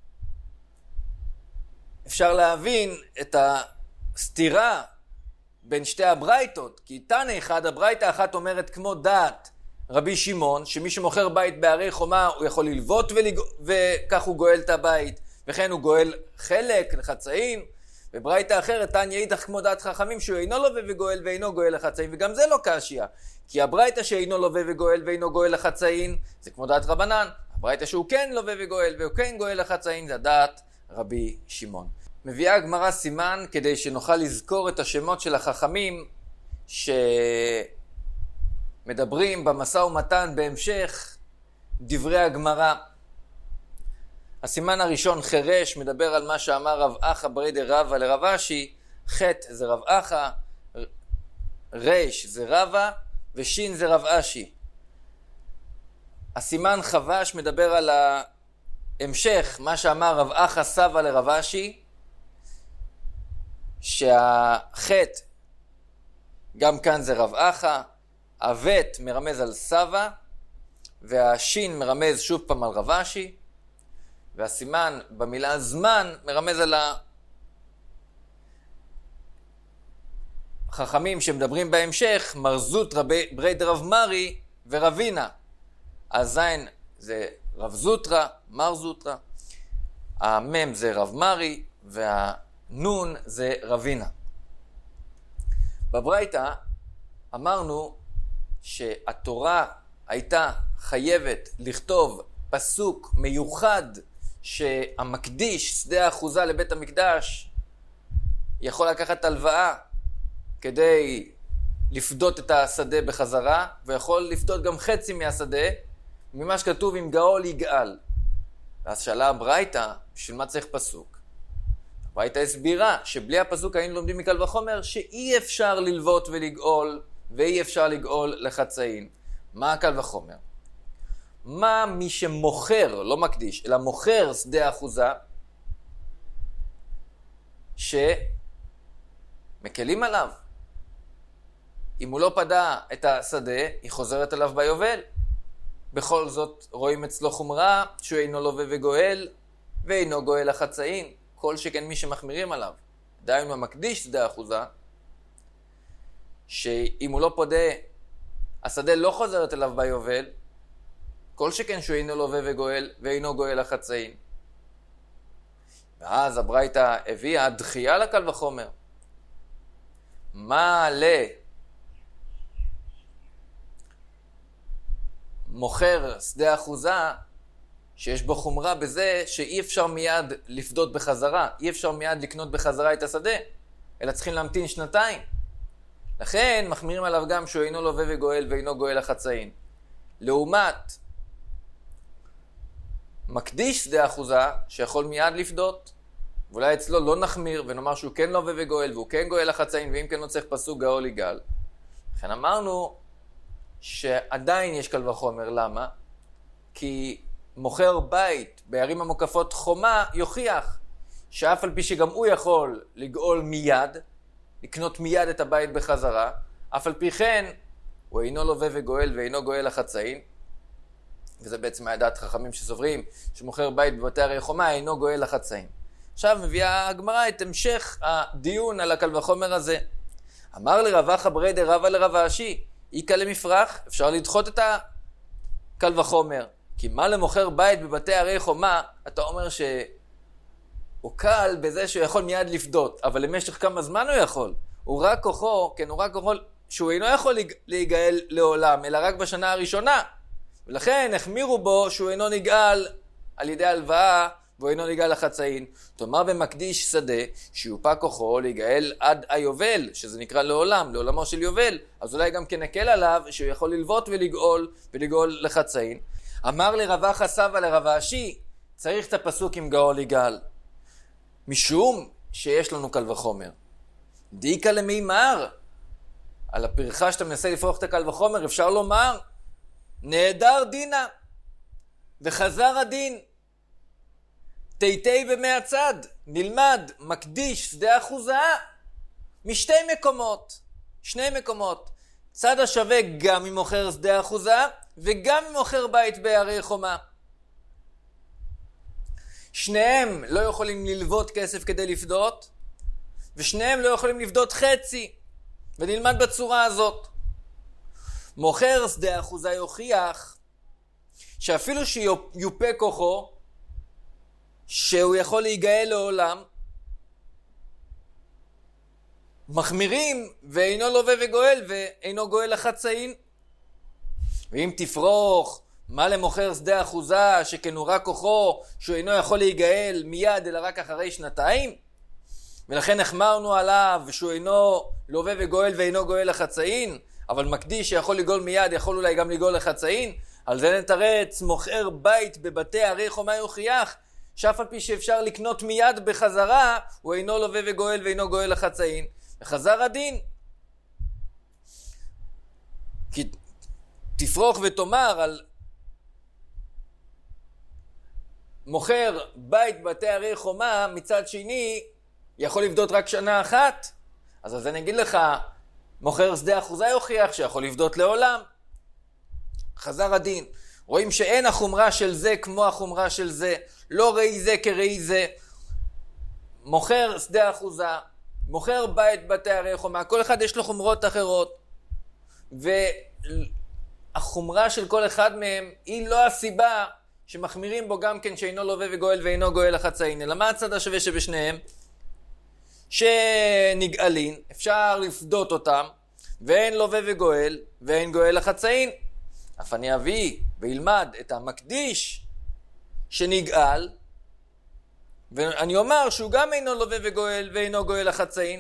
אפשר להבין את הסתירה בין שתי הברייתות, כי תנא אחד, הברייתא אחת אומרת כמו דעת רבי שמעון, שמי שמוכר בית בערי חומה הוא יכול ללוות ולג... וכך הוא גואל את הבית, וכן הוא גואל חלק לחצאין. וברייתא אחרת, תניא אידך כמו דעת חכמים, שהוא אינו לווה וגואל ואינו גואל לחצאין, וגם זה לא קשיא, כי הברייתא שאינו לווה וגואל ואינו גואל לחצאין זה כמו דעת רבנן, הברייתא שהוא כן לווה וגואל והוא כן גואל לחצאין זה דעת רבי שמעון. מביאה הגמרא סימן כדי שנוכל לזכור את השמות של החכמים שמדברים במשא ומתן בהמשך דברי הגמרא. הסימן הראשון חרש מדבר על מה שאמר רב אחא ברי דרבא לרב אשי, חטא זה רב אחא, רש זה רבא ושין זה רב אשי. הסימן חבש מדבר על ההמשך, מה שאמר רב אחא סבא לרב אשי, שהחטא גם כאן זה רב אחא, הוות מרמז על סבא, והשין מרמז שוב פעם על רב אשי. והסימן במילה זמן מרמז על החכמים שמדברים בהמשך, מר זוטרא ברי דרב מרי ורבינה. הזין זה רב זוטרא, מר זוטרא, המם זה רב מרי והנון זה רבינה. בברייתא אמרנו שהתורה הייתה חייבת לכתוב פסוק מיוחד שהמקדיש שדה האחוזה לבית המקדש יכול לקחת הלוואה כדי לפדות את השדה בחזרה, ויכול לפדות גם חצי מהשדה ממה שכתוב עם גאול יגאל. ואז שאלה הברייתא, בשביל מה צריך פסוק? הברייתא הסבירה שבלי הפסוק היינו לומדים מקל וחומר שאי אפשר ללוות ולגאול ואי אפשר לגאול לחצאין. מה הקל וחומר? מה מי שמוכר, לא מקדיש, אלא מוכר שדה אחוזה שמקלים עליו? אם הוא לא פדה את השדה, היא חוזרת אליו ביובל. בכל זאת רואים אצלו חומרה שהוא אינו לווה וגואל ואינו גואל לחצאין, כל שכן מי שמחמירים עליו. דהיינו המקדיש שדה אחוזה, שאם הוא לא פודה, השדה לא חוזרת אליו ביובל, כל שכן שהוא אינו לווה וגואל ואינו גואל לחצאין. ואז הברייתא הביאה דחייה לקל וחומר. מה ל... מוכר שדה אחוזה שיש בו חומרה בזה שאי אפשר מיד לפדות בחזרה, אי אפשר מיד לקנות בחזרה את השדה, אלא צריכים להמתין שנתיים. לכן מחמירים עליו גם שהוא אינו לווה וגואל ואינו גואל לחצאין. לעומת מקדיש שדה אחוזה שיכול מיד לפדות, ואולי אצלו לא נחמיר ונאמר שהוא כן לווה וגואל והוא כן גואל לחצאין, ואם כן לא צריך פסוק גאול יגאל. לכן אמרנו שעדיין יש קל וחומר. למה? כי מוכר בית בערים המוקפות חומה יוכיח שאף על פי שגם הוא יכול לגאול מיד, לקנות מיד את הבית בחזרה, אף על פי כן הוא אינו לווה וגואל ואינו גואל לחצאין. וזה בעצם הידעת חכמים שסוברים שמוכר בית בבתי ערי חומה אינו גואל לחצאין. עכשיו מביאה הגמרא את המשך הדיון על הקל וחומר הזה. אמר לרב אחא ברי דרבא לרב אשי, איקא למפרח, אפשר לדחות את הקל וחומר. כי מה למוכר בית בבתי ערי חומה, אתה אומר שהוא קל בזה שהוא יכול מיד לפדות, אבל למשך כמה זמן הוא יכול? הוא רק כוחו, כן, הוא רק כוחו שהוא אינו יכול להיגאל לעולם, אלא רק בשנה הראשונה. ולכן החמירו בו שהוא אינו נגאל על ידי הלוואה, והוא אינו נגאל לחצאין. תאמר במקדיש שדה שיופק כוחו להיגאל עד היובל, שזה נקרא לעולם, לעולמו של יובל, אז אולי גם כנקל עליו שהוא יכול ללוות ולגאול ולגאול לחצאין. אמר לרב אחא סבא לרב אשי, צריך את הפסוק עם גאול יגאל, משום שיש לנו קל וחומר. דאיקא למימר, על הפרחה שאתה מנסה לפרוח את הקל וחומר אפשר לומר נהדר דינה וחזר הדין. תיתי במהצד, נלמד מקדיש שדה אחוזה משתי מקומות, שני מקומות. צד השווה גם ממוכר שדה אחוזה וגם ממוכר בית בערי חומה. שניהם לא יכולים ללוות כסף כדי לפדות, ושניהם לא יכולים לפדות חצי, ונלמד בצורה הזאת. מוכר שדה אחוזה יוכיח שאפילו שיופה כוחו, שהוא יכול להיגאל לעולם, מחמירים ואינו לווה וגואל ואינו גואל לחצאין. ואם תפרוך מה למוכר שדה אחוזה שכן הוא רק כוחו שהוא אינו יכול להיגאל מיד אלא רק אחרי שנתיים, ולכן החמרנו עליו שהוא אינו לווה וגואל ואינו גואל לחצאין, אבל מקדיש שיכול לגאול מיד יכול אולי גם לגאול לחצאין. על זה נתרץ מוכר בית בבתי ערי חומה יוכיח שאף על פי שאפשר לקנות מיד בחזרה, הוא אינו לווה וגואל ואינו גואל לחצאין. וחזר הדין. כי תפרוך ותאמר על מוכר בית בבתי ערי חומה, מצד שני יכול לפדות רק שנה אחת. אז אז אני אגיד לך, מוכר שדה אחוזה יוכיח שיכול לפדות לעולם. חזר הדין. רואים שאין החומרה של זה כמו החומרה של זה, לא ראי זה כראי זה. מוכר שדה אחוזה, מוכר בית בתי הרי חומה, כל אחד יש לו חומרות אחרות, והחומרה של כל אחד מהם היא לא הסיבה שמחמירים בו גם כן שאינו לווה וגואל ואינו גואל לחצאין, אלא מה הצד השווה שבשניהם? שנגאלין, אפשר לפדות אותם, ואין לווה וגואל ואין גואל לחצאין. אף אני אביא וילמד את המקדיש שנגאל, ואני אומר שהוא גם אינו לווה וגואל ואינו גואל לחצאין.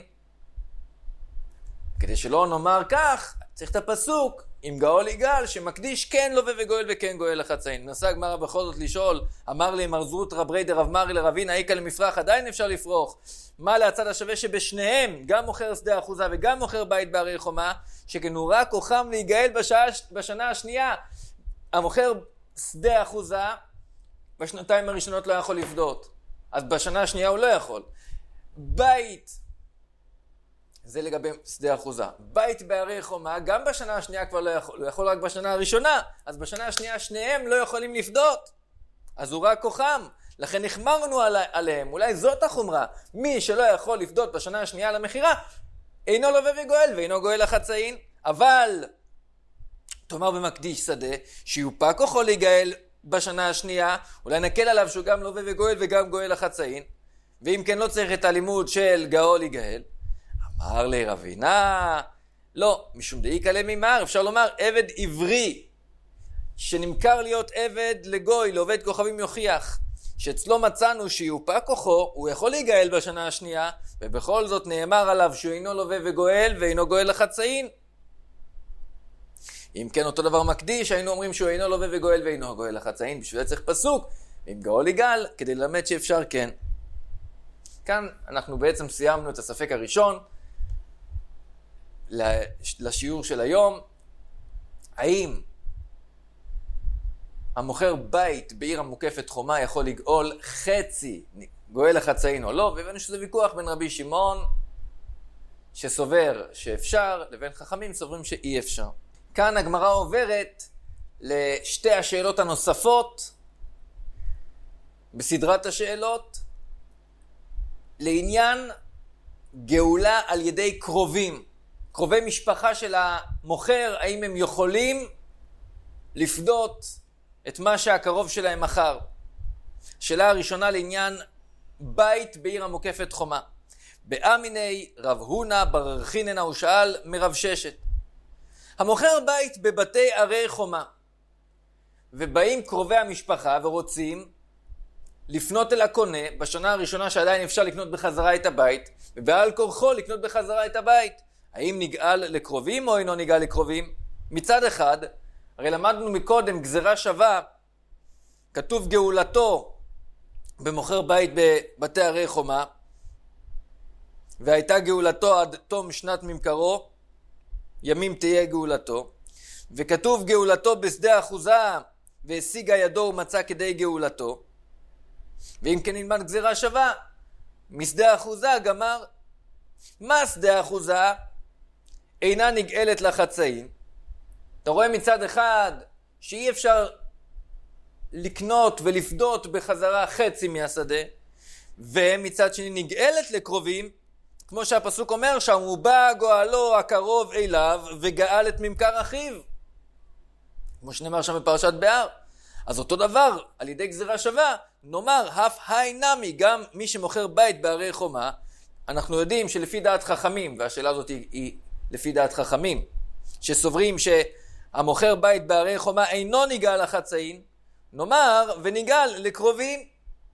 כדי שלא נאמר כך, צריך את הפסוק עם גאול יגאל שמקדיש כן לווה וגואל וכן גואל לחצאין. נסה הגמרא בכל זאת לשאול, אמר לי מר זוטרא ברי דרב מרי לרבינה איכא למפרח, עדיין אפשר לפרוח. מה להצד השווה שבשניהם, גם מוכר שדה אחוזה וגם מוכר בית בהרי חומה, שכן הוא רק כוחם להיגאל בשעה, בשנה השנייה. המוכר שדה אחוזה בשנתיים הראשונות לא יכול לפדות, אז בשנה השנייה הוא לא יכול. בית, זה לגבי שדה אחוזה. בית בהרי חומה, גם בשנה השנייה כבר לא יכול, הוא יכול רק בשנה הראשונה, אז בשנה השנייה שניהם לא יכולים לפדות, אז הוא רק כוחם. לכן נחמרנו על, עליהם, אולי זאת החומרה. מי שלא יכול לפדות בשנה השנייה למחירה, אינו לווה וגואל ואינו גואל לחצאין. אבל, תאמר במקדיש שדה, שיופק כוחו להיגאל בשנה השנייה, אולי נקל עליו שהוא גם לווה וגואל וגם גואל לחצאין, ואם כן לא צריך את הלימוד של גאול יגאל. אמר לי רבינה, לא, משום דאיכא למימר, אפשר לומר עבד עברי, שנמכר להיות עבד לגוי, לעובד כוכבים יוכיח, שאצלו מצאנו שיופק כוחו, הוא יכול להיגאל בשנה השנייה, ובכל זאת נאמר עליו שהוא אינו לווה וגואל ואינו גואל לחצאין. אם כן אותו דבר מקדיש, היינו אומרים שהוא אינו לווה וגואל ואינו גואל לחצאין, בשביל זה צריך פסוק עם גאול יגאל, כדי ללמד שאפשר כן. כאן אנחנו בעצם סיימנו את הספק הראשון לשיעור של היום. האם המוכר בית בעיר המוקפת חומה יכול לגאול חצי גואל לחצאין או לא? והבנו שזה ויכוח בין רבי שמעון שסובר שאפשר לבין חכמים סוברים שאי אפשר. כאן הגמרא עוברת לשתי השאלות הנוספות בסדרת השאלות לעניין גאולה על ידי קרובים, קרובי משפחה של המוכר, האם הם יכולים לפדות את מה שהקרוב שלהם מכר. שאלה הראשונה לעניין בית בעיר המוקפת חומה. באמיני רב הונא בר ארכיננה הוא שאל מרב ששת, המוכר בית בבתי ערי חומה, ובאים קרובי המשפחה ורוצים לפנות אל הקונה בשנה הראשונה שעדיין אפשר לקנות בחזרה את הבית, ובעל כורחו לקנות בחזרה את הבית. האם נגאל לקרובים או אינו נגאל לקרובים? מצד אחד, הרי למדנו מקודם גזרה שווה, כתוב גאולתו במוכר בית בבתי ערי חומה, והייתה גאולתו עד תום שנת ממכרו, ימים תהיה גאולתו, וכתוב גאולתו בשדה אחוזה, והשיגה ידו ומצא כדי גאולתו. ואם כן נלמד גזירה שווה, משדה אחוזה גמר. מה שדה אחוזה? אינה נגאלת לחצאין. אתה רואה מצד אחד שאי אפשר לקנות ולפדות בחזרה חצי מהשדה, ומצד שני נגאלת לקרובים, כמו שהפסוק אומר שם, הוא בא גואלו הקרוב אליו וגאל את ממכר אחיו, כמו שנאמר שם בפרשת בהר. אז אותו דבר, על ידי גזירה שווה, נאמר, אף היי נמי, גם מי שמוכר בית בערי חומה, אנחנו יודעים שלפי דעת חכמים, והשאלה הזאת היא, היא לפי דעת חכמים, שסוברים שהמוכר בית בערי חומה אינו נגאל לחצאין, נאמר, ונגאל לקרובים,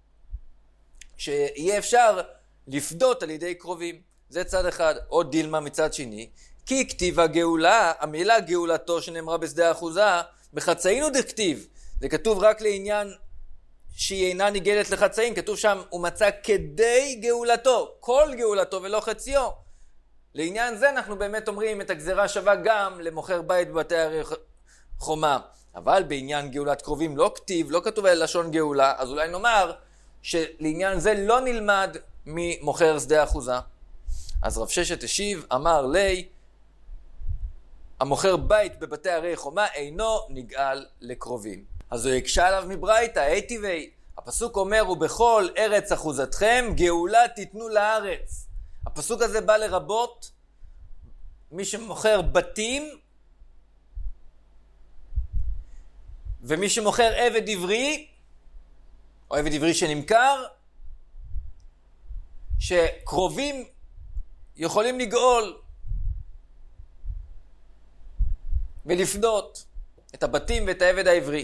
שיהיה אפשר לפדות על ידי קרובים. זה צד אחד. עוד דילמה מצד שני, כי כתיב הגאולה, המילה גאולתו שנאמרה בשדה אחוזה, בחצאין הוא דכתיב. זה כתוב רק לעניין שהיא אינה נגאלת לחצאין, כתוב שם הוא מצא כדי גאולתו, כל גאולתו ולא חציו. לעניין זה אנחנו באמת אומרים את הגזירה שווה גם למוכר בית בבתי ערי חומה. אבל בעניין גאולת קרובים לא כתיב, לא כתוב על לשון גאולה, אז אולי נאמר שלעניין זה לא נלמד ממוכר שדה אחוזה. אז רב ששת השיב, אמר לי, המוכר בית בבתי ערי חומה אינו נגאל לקרובים. אז הוא יקשה עליו מברייתא, היטיבי. הפסוק אומר, ובכל ארץ אחוזתכם גאולה תיתנו לארץ. הפסוק הזה בא לרבות מי שמוכר בתים ומי שמוכר עבד עברי או עבד עברי שנמכר, שקרובים יכולים לגאול ולפדות את הבתים ואת העבד העברי.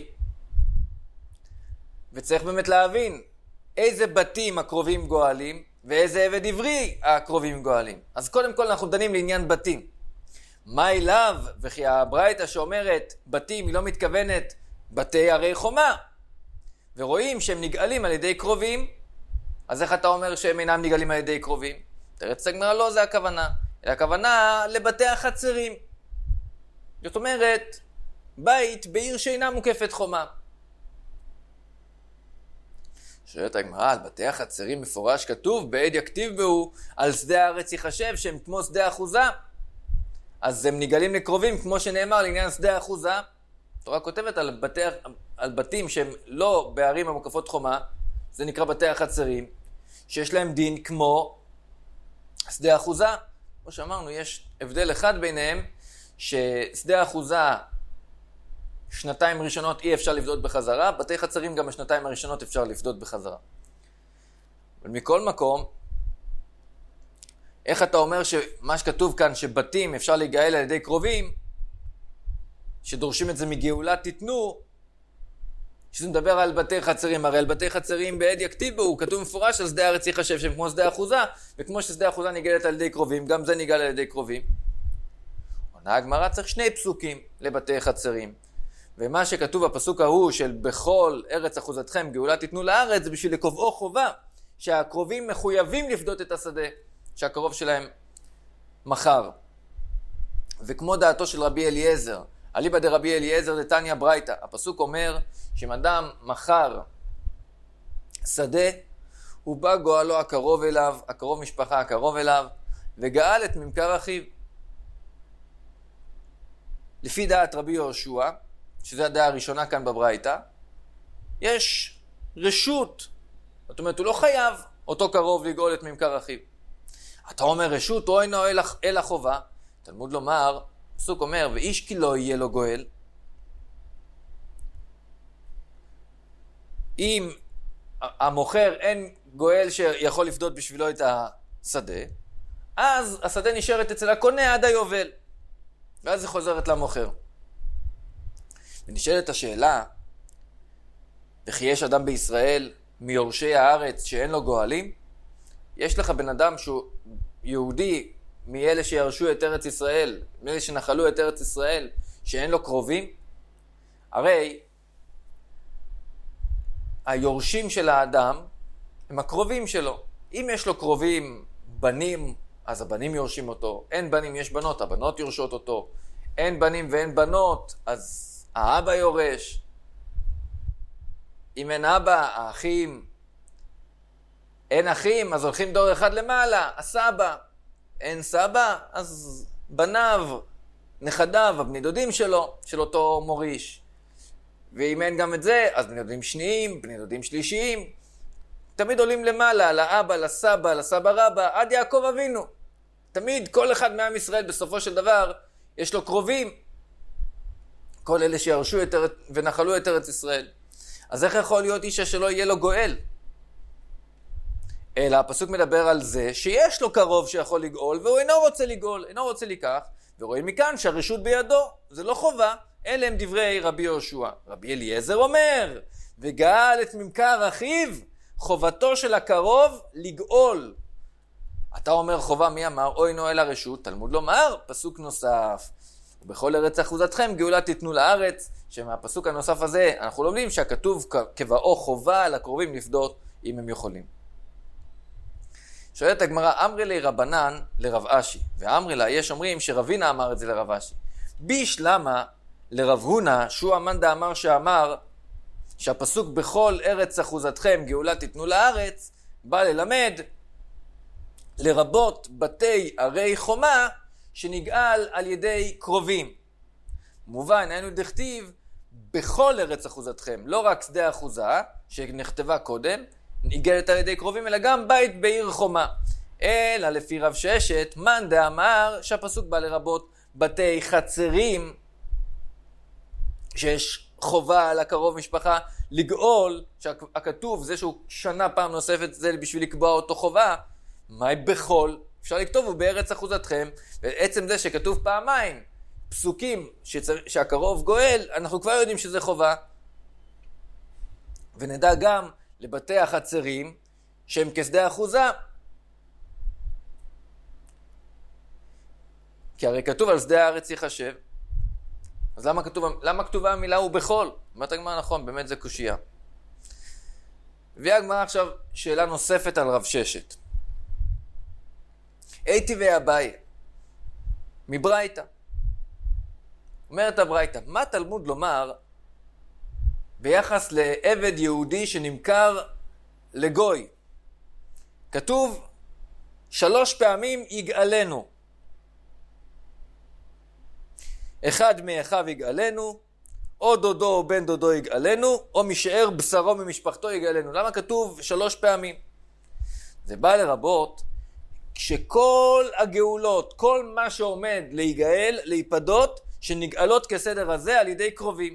וצריך באמת להבין איזה בתים הקרובים גואלים ואיזה עבד עברי הקרובים גואלים. אז קודם כל אנחנו דנים לעניין בתים. מה אליו? וכי הברייתא שאומרת בתים היא לא מתכוונת בתי הרי חומה. ורואים שהם נגאלים על ידי קרובים. אז איך אתה אומר שהם אינם נגאלים על ידי קרובים? תרץ הגמרא, לא זה הכוונה. אלא הכוונה לבתי החצרים. זאת אומרת, בית בעיר שאינה מוקפת חומה. שואלת הגמרא, על בתי החצרים מפורש כתוב, בעד יכתיב בהו, על שדה הארץ יחשב שהם כמו שדה אחוזה. אז הם נגאלים לקרובים, כמו שנאמר לעניין שדה אחוזה. התורה כותבת על, בתי, על בתים שהם לא בערים המוקפות חומה, זה נקרא בתי החצרים, שיש להם דין כמו שדה אחוזה. כמו שאמרנו, יש הבדל אחד ביניהם, ששדה אחוזה שנתיים ראשונות אי אפשר לפדות בחזרה, בתי חצרים גם בשנתיים הראשונות אפשר לפדות בחזרה. אבל מכל מקום, איך אתה אומר שמה שכתוב כאן, שבתים אפשר להיגאל על ידי קרובים, שדורשים את זה מגאולה תיתנו, שזה מדבר על בתי חצרים, הרי על בתי חצרים בעד יכתיב בהו, כתוב מפורש על שדה הארץ יחשב שהם כמו שדה אחוזה, וכמו ששדה אחוזה ניגלת על ידי קרובים, גם זה ניגל על ידי קרובים. עונה הגמרא, צריך שני פסוקים לבתי חצרים. ומה שכתוב בפסוק ההוא של בכל ארץ אחוזתכם גאולה תיתנו לארץ, זה בשביל לקובעו חובה שהקרובים מחויבים לפדות את השדה שהקרוב שלהם מחר. וכמו דעתו של רבי אליעזר, אליבא דרבי אליעזר דתניא ברייתא, הפסוק אומר שאם אדם מחר שדה, הוא בא גואלו הקרוב אליו, הקרוב משפחה הקרוב אליו, וגאל את ממכר אחיו. לפי דעת רבי יהושע, שזו הדעה הראשונה כאן בברייתא, יש רשות. זאת אומרת, הוא לא חייב אותו קרוב לגאול את ממכר אחיו. אתה אומר רשות או אינו אלא חובה. תלמוד לומר, פסוק אומר, ואיש כי לא יהיה לו גואל. אם המוכר אין גואל שיכול לפדות בשבילו את השדה, אז השדה נשארת אצל הקונה עד היובל. ואז היא חוזרת למוכר. ונשאלת השאלה, וכי יש אדם בישראל מיורשי הארץ שאין לו גואלים? יש לך בן אדם שהוא יהודי מאלה שירשו את ארץ ישראל, מאלה שנחלו את ארץ ישראל, שאין לו קרובים? הרי היורשים של האדם הם הקרובים שלו. אם יש לו קרובים בנים, אז הבנים יורשים אותו. אין בנים, יש בנות, הבנות יורשות אותו. אין בנים ואין בנות, אז האבא יורש. אם אין אבא, האחים. אין אחים, אז הולכים דור אחד למעלה, הסבא. אין סבא, אז בניו, נכדיו, הבני דודים שלו, של אותו מוריש. ואם אין גם את זה, אז בני דודים שניים, בני דודים שלישיים. תמיד עולים למעלה, לאבא, לסבא, לסבא רבא, עד יעקב אבינו. תמיד כל אחד מעם ישראל בסופו של דבר יש לו קרובים. כל אלה שירשו את ארץ, ונחלו את ארץ ישראל. אז איך יכול להיות אישה שלא יהיה לו גואל? אלא הפסוק מדבר על זה שיש לו קרוב שיכול לגאול, והוא אינו רוצה לגאול, אינו רוצה לקח, ורואים מכאן שהרשות בידו. זה לא חובה, אלה הם דברי רבי יהושע. רבי אליעזר אומר, וגאל את ממכר אחיו, חובתו של הקרוב לגאול. אתה אומר חובה, מי אמר? אוי נו אל הרשות, תלמוד לומר, פסוק נוסף. ובכל ארץ אחוזתכם גאולה תיתנו לארץ, שמהפסוק הנוסף הזה אנחנו לומדים שהכתוב כבאו חובה על הקרובים לפדות אם הם יכולים. שואלת הגמרא, אמרי לי רבנן לרב אשי, ואמרי לה, יש אומרים שרבינה אמר את זה לרב אשי. ביש למה לרב הונא, שהוא המאן דאמר שאמר שהפסוק בכל ארץ אחוזתכם גאולה תיתנו לארץ, בא ללמד לרבות בתי ערי חומה שנגאל על ידי קרובים. מובן, היינו דכתיב, בכל ארץ אחוזתכם, לא רק שדה אחוזה שנכתבה קודם, ניגלת על ידי קרובים, אלא גם בית בעיר חומה. אלא לפי רב ששת, מאן דאמר שהפסוק בא לרבות בתי חצרים, שיש חובה על הקרוב משפחה לגאול, שהכתוב, זה שהוא שנה פעם נוספת, זה בשביל לקבוע אותו חובה, מהי בכל? אפשר לכתוב, הוא בארץ אחוזתכם, ועצם זה שכתוב פעמיים, פסוקים שצר... שהקרוב גואל, אנחנו כבר יודעים שזה חובה. ונדע גם לבתי החצרים, שהם כשדה אחוזה, כי הרי כתוב על שדה הארץ יחשב. אז למה כתוב, למה כתובה המילה הוא בכל? אומרת הגמרא, נכון, באמת זה קושייה. הביאה הגמרא עכשיו שאלה נוספת על רב ששת. הייתי ואביי, מברייתא. אומרת הברייתא, מה תלמוד לומר ביחס לעבד יהודי שנמכר לגוי? כתוב שלוש פעמים יגאלנו. אחד מאחיו יגאלנו, או דודו או בן דודו יגאלנו, או משאר בשרו ממשפחתו יגאלנו. למה כתוב שלוש פעמים? זה בא לרבות כשכל הגאולות, כל מה שעומד להיגאל, להיפדות, שנגאלות כסדר הזה על ידי קרובים.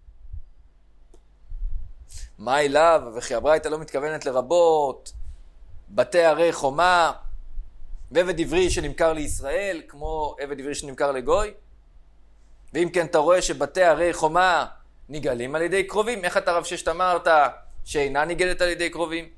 מה אליו? וכי הברייתא לא מתכוונת לרבות בתי ערי חומה, ועבד עברי שנמכר לישראל, כמו עבד עברי שנמכר לגוי? ואם כן אתה רואה שבתי ערי חומה נגאלים על ידי קרובים, איך אתה רב ששת אמרת שאינה נגאלת על ידי קרובים?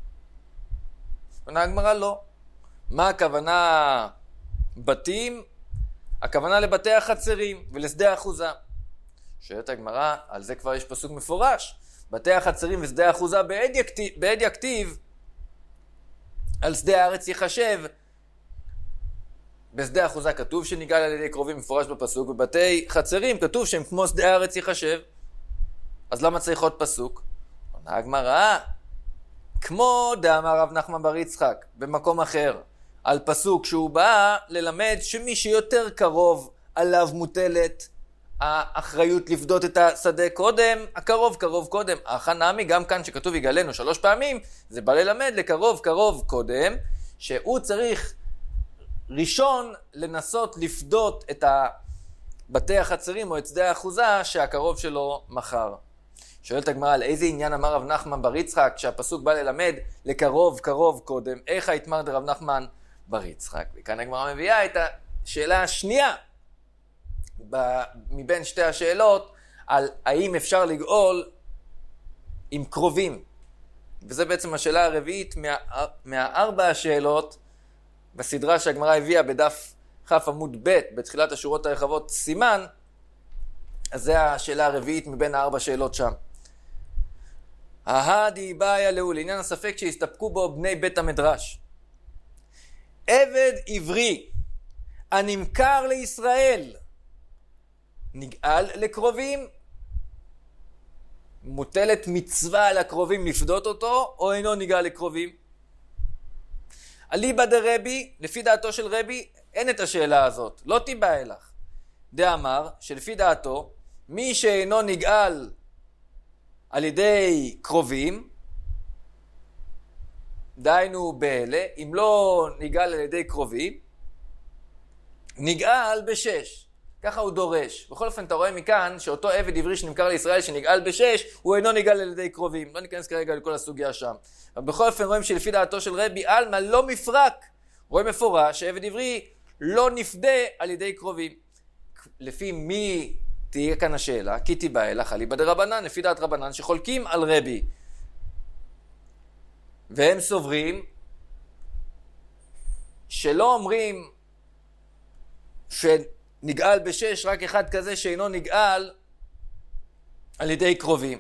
עונה הגמרא לא. מה הכוונה בתים? הכוונה לבתי החצרים ולשדה האחוזה. שואלת הגמרא, על זה כבר יש פסוק מפורש. בתי החצרים ושדה האחוזה בעד יכתיב, על שדה הארץ יחשב. בשדה האחוזה כתוב שנגאל על ידי קרובים מפורש בפסוק, ובתי חצרים כתוב שהם כמו שדה הארץ יחשב. אז למה צריך עוד פסוק? עונה הגמרא, כמו דאמר רב נחמן בר יצחק במקום אחר, על פסוק שהוא בא ללמד שמי שיותר קרוב עליו מוטלת האחריות לפדות את השדה קודם, הקרוב קרוב קודם. החנמי גם כאן שכתוב יגאלנו שלוש פעמים, זה בא ללמד לקרוב קרוב קודם, שהוא צריך ראשון לנסות לפדות את בתי החצרים או את שדה האחוזה שהקרוב שלו מחר. שואלת הגמרא, על איזה עניין אמר רב נחמן בר יצחק שהפסוק בא ללמד לקרוב קרוב קודם? איך היתמר דרב נחמן בר יצחק? וכאן הגמרא מביאה את השאלה השנייה ב- מבין שתי השאלות, על האם אפשר לגאול עם קרובים. וזה בעצם השאלה הרביעית מה, מהארבע השאלות בסדרה שהגמרא הביאה בדף כ' עמוד ב' בתחילת השורות הרחבות סימן. אז זה השאלה הרביעית מבין הארבע שאלות שם. ההדי באיה לאו, לעניין הספק שהסתפקו בו בני בית המדרש. עבד עברי הנמכר לישראל נגאל לקרובים? מוטלת מצווה על הקרובים לפדות אותו, או אינו נגאל לקרובים? אליבא דרבי, לפי דעתו של רבי, אין את השאלה הזאת, לא תיבא אלך. דאמר שלפי דעתו, מי שאינו נגאל על ידי קרובים, דיינו באלה, אם לא נגאל על ידי קרובים, נגאל בשש. ככה הוא דורש. בכל אופן אתה רואה מכאן שאותו עבד עברי שנמכר לישראל שנגאל בשש, הוא אינו נגאל על ידי קרובים. לא ניכנס כרגע לכל הסוגיה שם. אבל בכל אופן רואים שלפי דעתו של רבי אלמה לא מפרק. רואים מפורש שעבד עברי לא נפדה על ידי קרובים. לפי מי תהיה כאן השאלה? כי תיבא אלך אליבא דרבנן, לפי דעת רבנן שחולקים על רבי. והם סוברים שלא אומרים שנגאל בשש רק אחד כזה שאינו נגאל על ידי קרובים.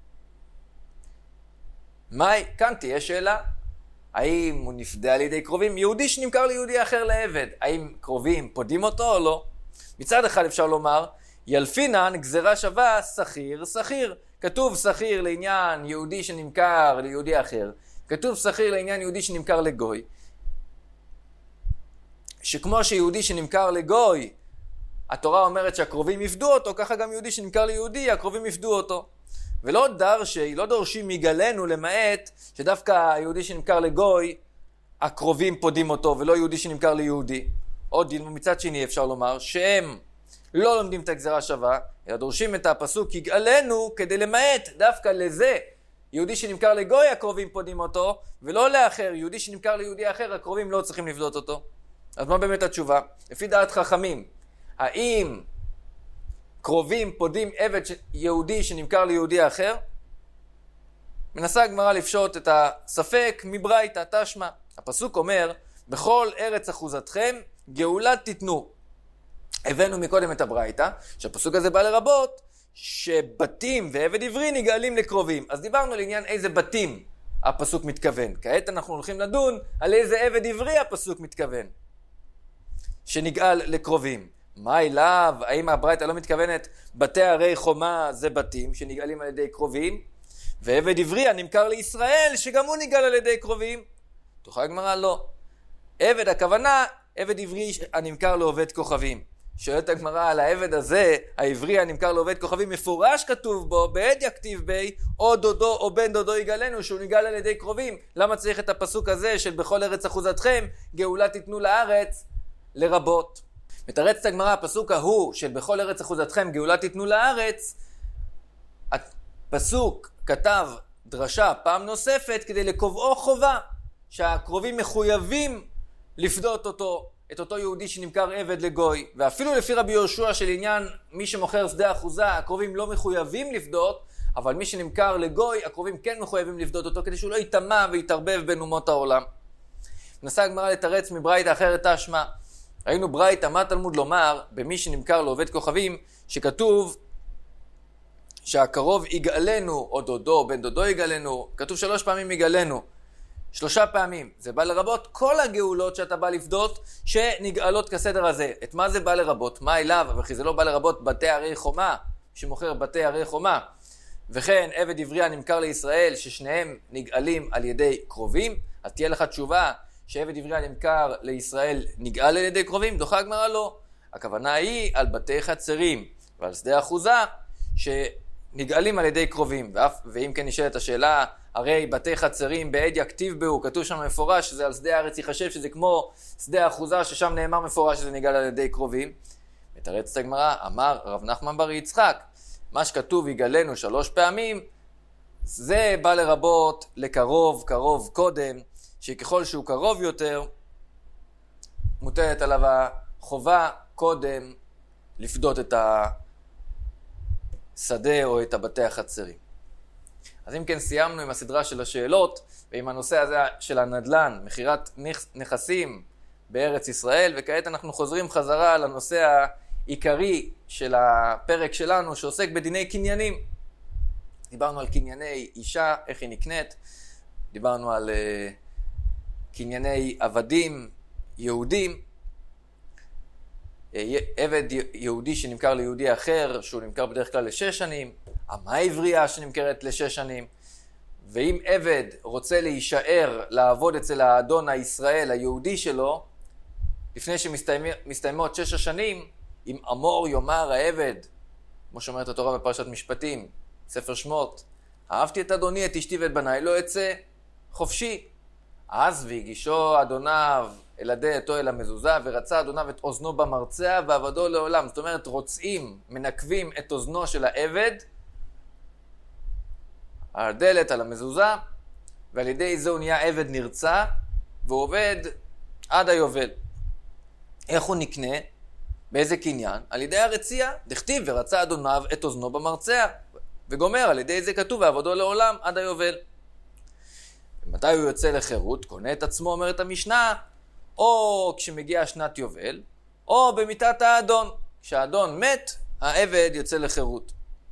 מה? כאן תהיה שאלה. האם הוא נפדה על ידי קרובים? יהודי שנמכר ליהודי אחר לעבד. האם קרובים פודים אותו או לא? מצד אחד אפשר לומר, ילפינן גזרה שווה שכיר שכיר. כתוב שכיר לעניין יהודי שנמכר ליהודי אחר. כתוב שכיר לעניין יהודי שנמכר לגוי. שכמו שיהודי שנמכר לגוי התורה אומרת שהקרובים יפדו אותו, ככה גם יהודי שנמכר ליהודי, הקרובים יפדו אותו. ולא דרשי, לא דורשים מגלנו למעט שדווקא היהודי שנמכר לגוי, הקרובים פודים אותו, ולא יהודי שנמכר ליהודי. עוד דילמה מצד שני אפשר לומר שהם לא לומדים את הגזרה שווה, אלא דורשים את הפסוק יגאלנו כדי למעט דווקא לזה. יהודי שנמכר לגוי הקרובים פודים אותו, ולא לאחר, יהודי שנמכר ליהודי אחר הקרובים לא צריכים לפדות אותו. אז מה באמת התשובה? לפי דעת חכמים, האם קרובים פודים עבד יהודי שנמכר ליהודי אחר? מנסה הגמרא לפשוט את הספק מברייתא תשמע. הפסוק אומר, בכל ארץ אחוזתכם גאולה תיתנו. הבאנו מקודם את הברייתא, שהפסוק הזה בא לרבות שבתים ועבד עברי נגאלים לקרובים. אז דיברנו על עניין איזה בתים הפסוק מתכוון. כעת אנחנו הולכים לדון על איזה עבד עברי הפסוק מתכוון שנגאל לקרובים. מה אליו? האם הברייתא לא מתכוונת בתי הרי חומה זה בתים שנגאלים על ידי קרובים, ועבד עברי הנמכר לישראל שגם הוא נגאל על ידי קרובים? תוכל הגמרא לא. עבד הכוונה עבד עברי הנמכר לעובד כוכבים. שואלת הגמרא על העבד הזה, העברי הנמכר לעובד כוכבים, מפורש כתוב בו, בעד יכתיב בי, או דודו או בן דודו יגאלנו, שהוא נגאל על ידי קרובים. למה צריך את הפסוק הזה של בכל ארץ אחוזתכם, גאולה תיתנו לארץ, לרבות? מתרצת הגמרא, הפסוק ההוא של בכל ארץ אחוזתכם, גאולה תיתנו לארץ, הפסוק כתב דרשה פעם נוספת כדי לקובעו חובה, שהקרובים מחויבים לפדות אותו, את אותו יהודי שנמכר עבד לגוי. ואפילו לפי רבי יהושע של עניין מי שמוכר שדה אחוזה, הקרובים לא מחויבים לפדות, אבל מי שנמכר לגוי, הקרובים כן מחויבים לפדות אותו, כדי שהוא לא יתמע ויתערבב בין אומות העולם. מנסה הגמרא לתרץ מברייתא אחרת תשמע. ראינו ברייתא, מה תלמוד לומר במי שנמכר לעובד כוכבים, שכתוב שהקרוב יגאלנו, או דודו, בן דודו יגאלנו, כתוב שלוש פעמים יגאלנו. שלושה פעמים. זה בא לרבות כל הגאולות שאתה בא לפדות שנגאלות כסדר הזה. את מה זה בא לרבות? מה אליו? וכי זה לא בא לרבות בתי הרי חומה, שמוכר בתי הרי חומה. וכן עבד עברי הנמכר לישראל ששניהם נגאלים על ידי קרובים. אז תהיה לך תשובה שעבד עברי הנמכר לישראל נגאל על ידי קרובים. דוחה הגמרא לא. הכוונה היא על בתי חצרים ועל שדה אחוזה שנגאלים על ידי קרובים. ואף, ואם כן נשאלת השאלה, הרי בתי חצרים בעד יכתיב בו, כתוב שם מפורש שזה על שדה הארץ יחשב, שזה כמו שדה אחוזה ששם נאמר מפורש שזה נגאל על ידי קרובים. מתרצת הגמרא, אמר רב נחמן בר יצחק, מה שכתוב יגאלנו שלוש פעמים, זה בא לרבות לקרוב, קרוב קודם, שככל שהוא קרוב יותר, מוטלת עליו החובה קודם לפדות את השדה או את הבתי החצרים. אז אם כן סיימנו עם הסדרה של השאלות ועם הנושא הזה של הנדל"ן, מחירת נכסים בארץ ישראל, וכעת אנחנו חוזרים חזרה לנושא העיקרי של הפרק שלנו שעוסק בדיני קניינים. דיברנו על קנייני אישה, איך היא נקנית, דיברנו על uh, קנייני עבדים יהודים, עבד יהודי שנמכר ליהודי אחר, שהוא נמכר בדרך כלל לשש שנים, אמה עברייה שנמכרת לשש שנים, ואם עבד רוצה להישאר לעבוד אצל האדון הישראל, היהודי שלו, לפני שמסתיימות שש השנים, אם אמור יאמר העבד, כמו שאומרת התורה בפרשת משפטים, ספר שמות, אהבתי את אדוני, את אשתי ואת בניי, לא יצא חופשי. אז והגישו אדוניו אל הדלתו אל המזוזה, ורצה אדוניו את אוזנו במרצע ועבדו לעולם. זאת אומרת, רוצים, מנקבים את אוזנו של העבד, על הדלת, על המזוזה, ועל ידי זה הוא נהיה עבד נרצע, והוא עובד עד היובל. איך הוא נקנה? באיזה קניין? על ידי הרצייה. דכתיב ורצה אדוניו את אוזנו במרצע, וגומר, על ידי זה כתוב ועבדו לעולם עד היובל. ומתי הוא יוצא לחירות? קונה את עצמו, אומרת המשנה, או כשמגיע שנת יובל, או במיתת האדון. כשהאדון מת, העבד יוצא לחירות.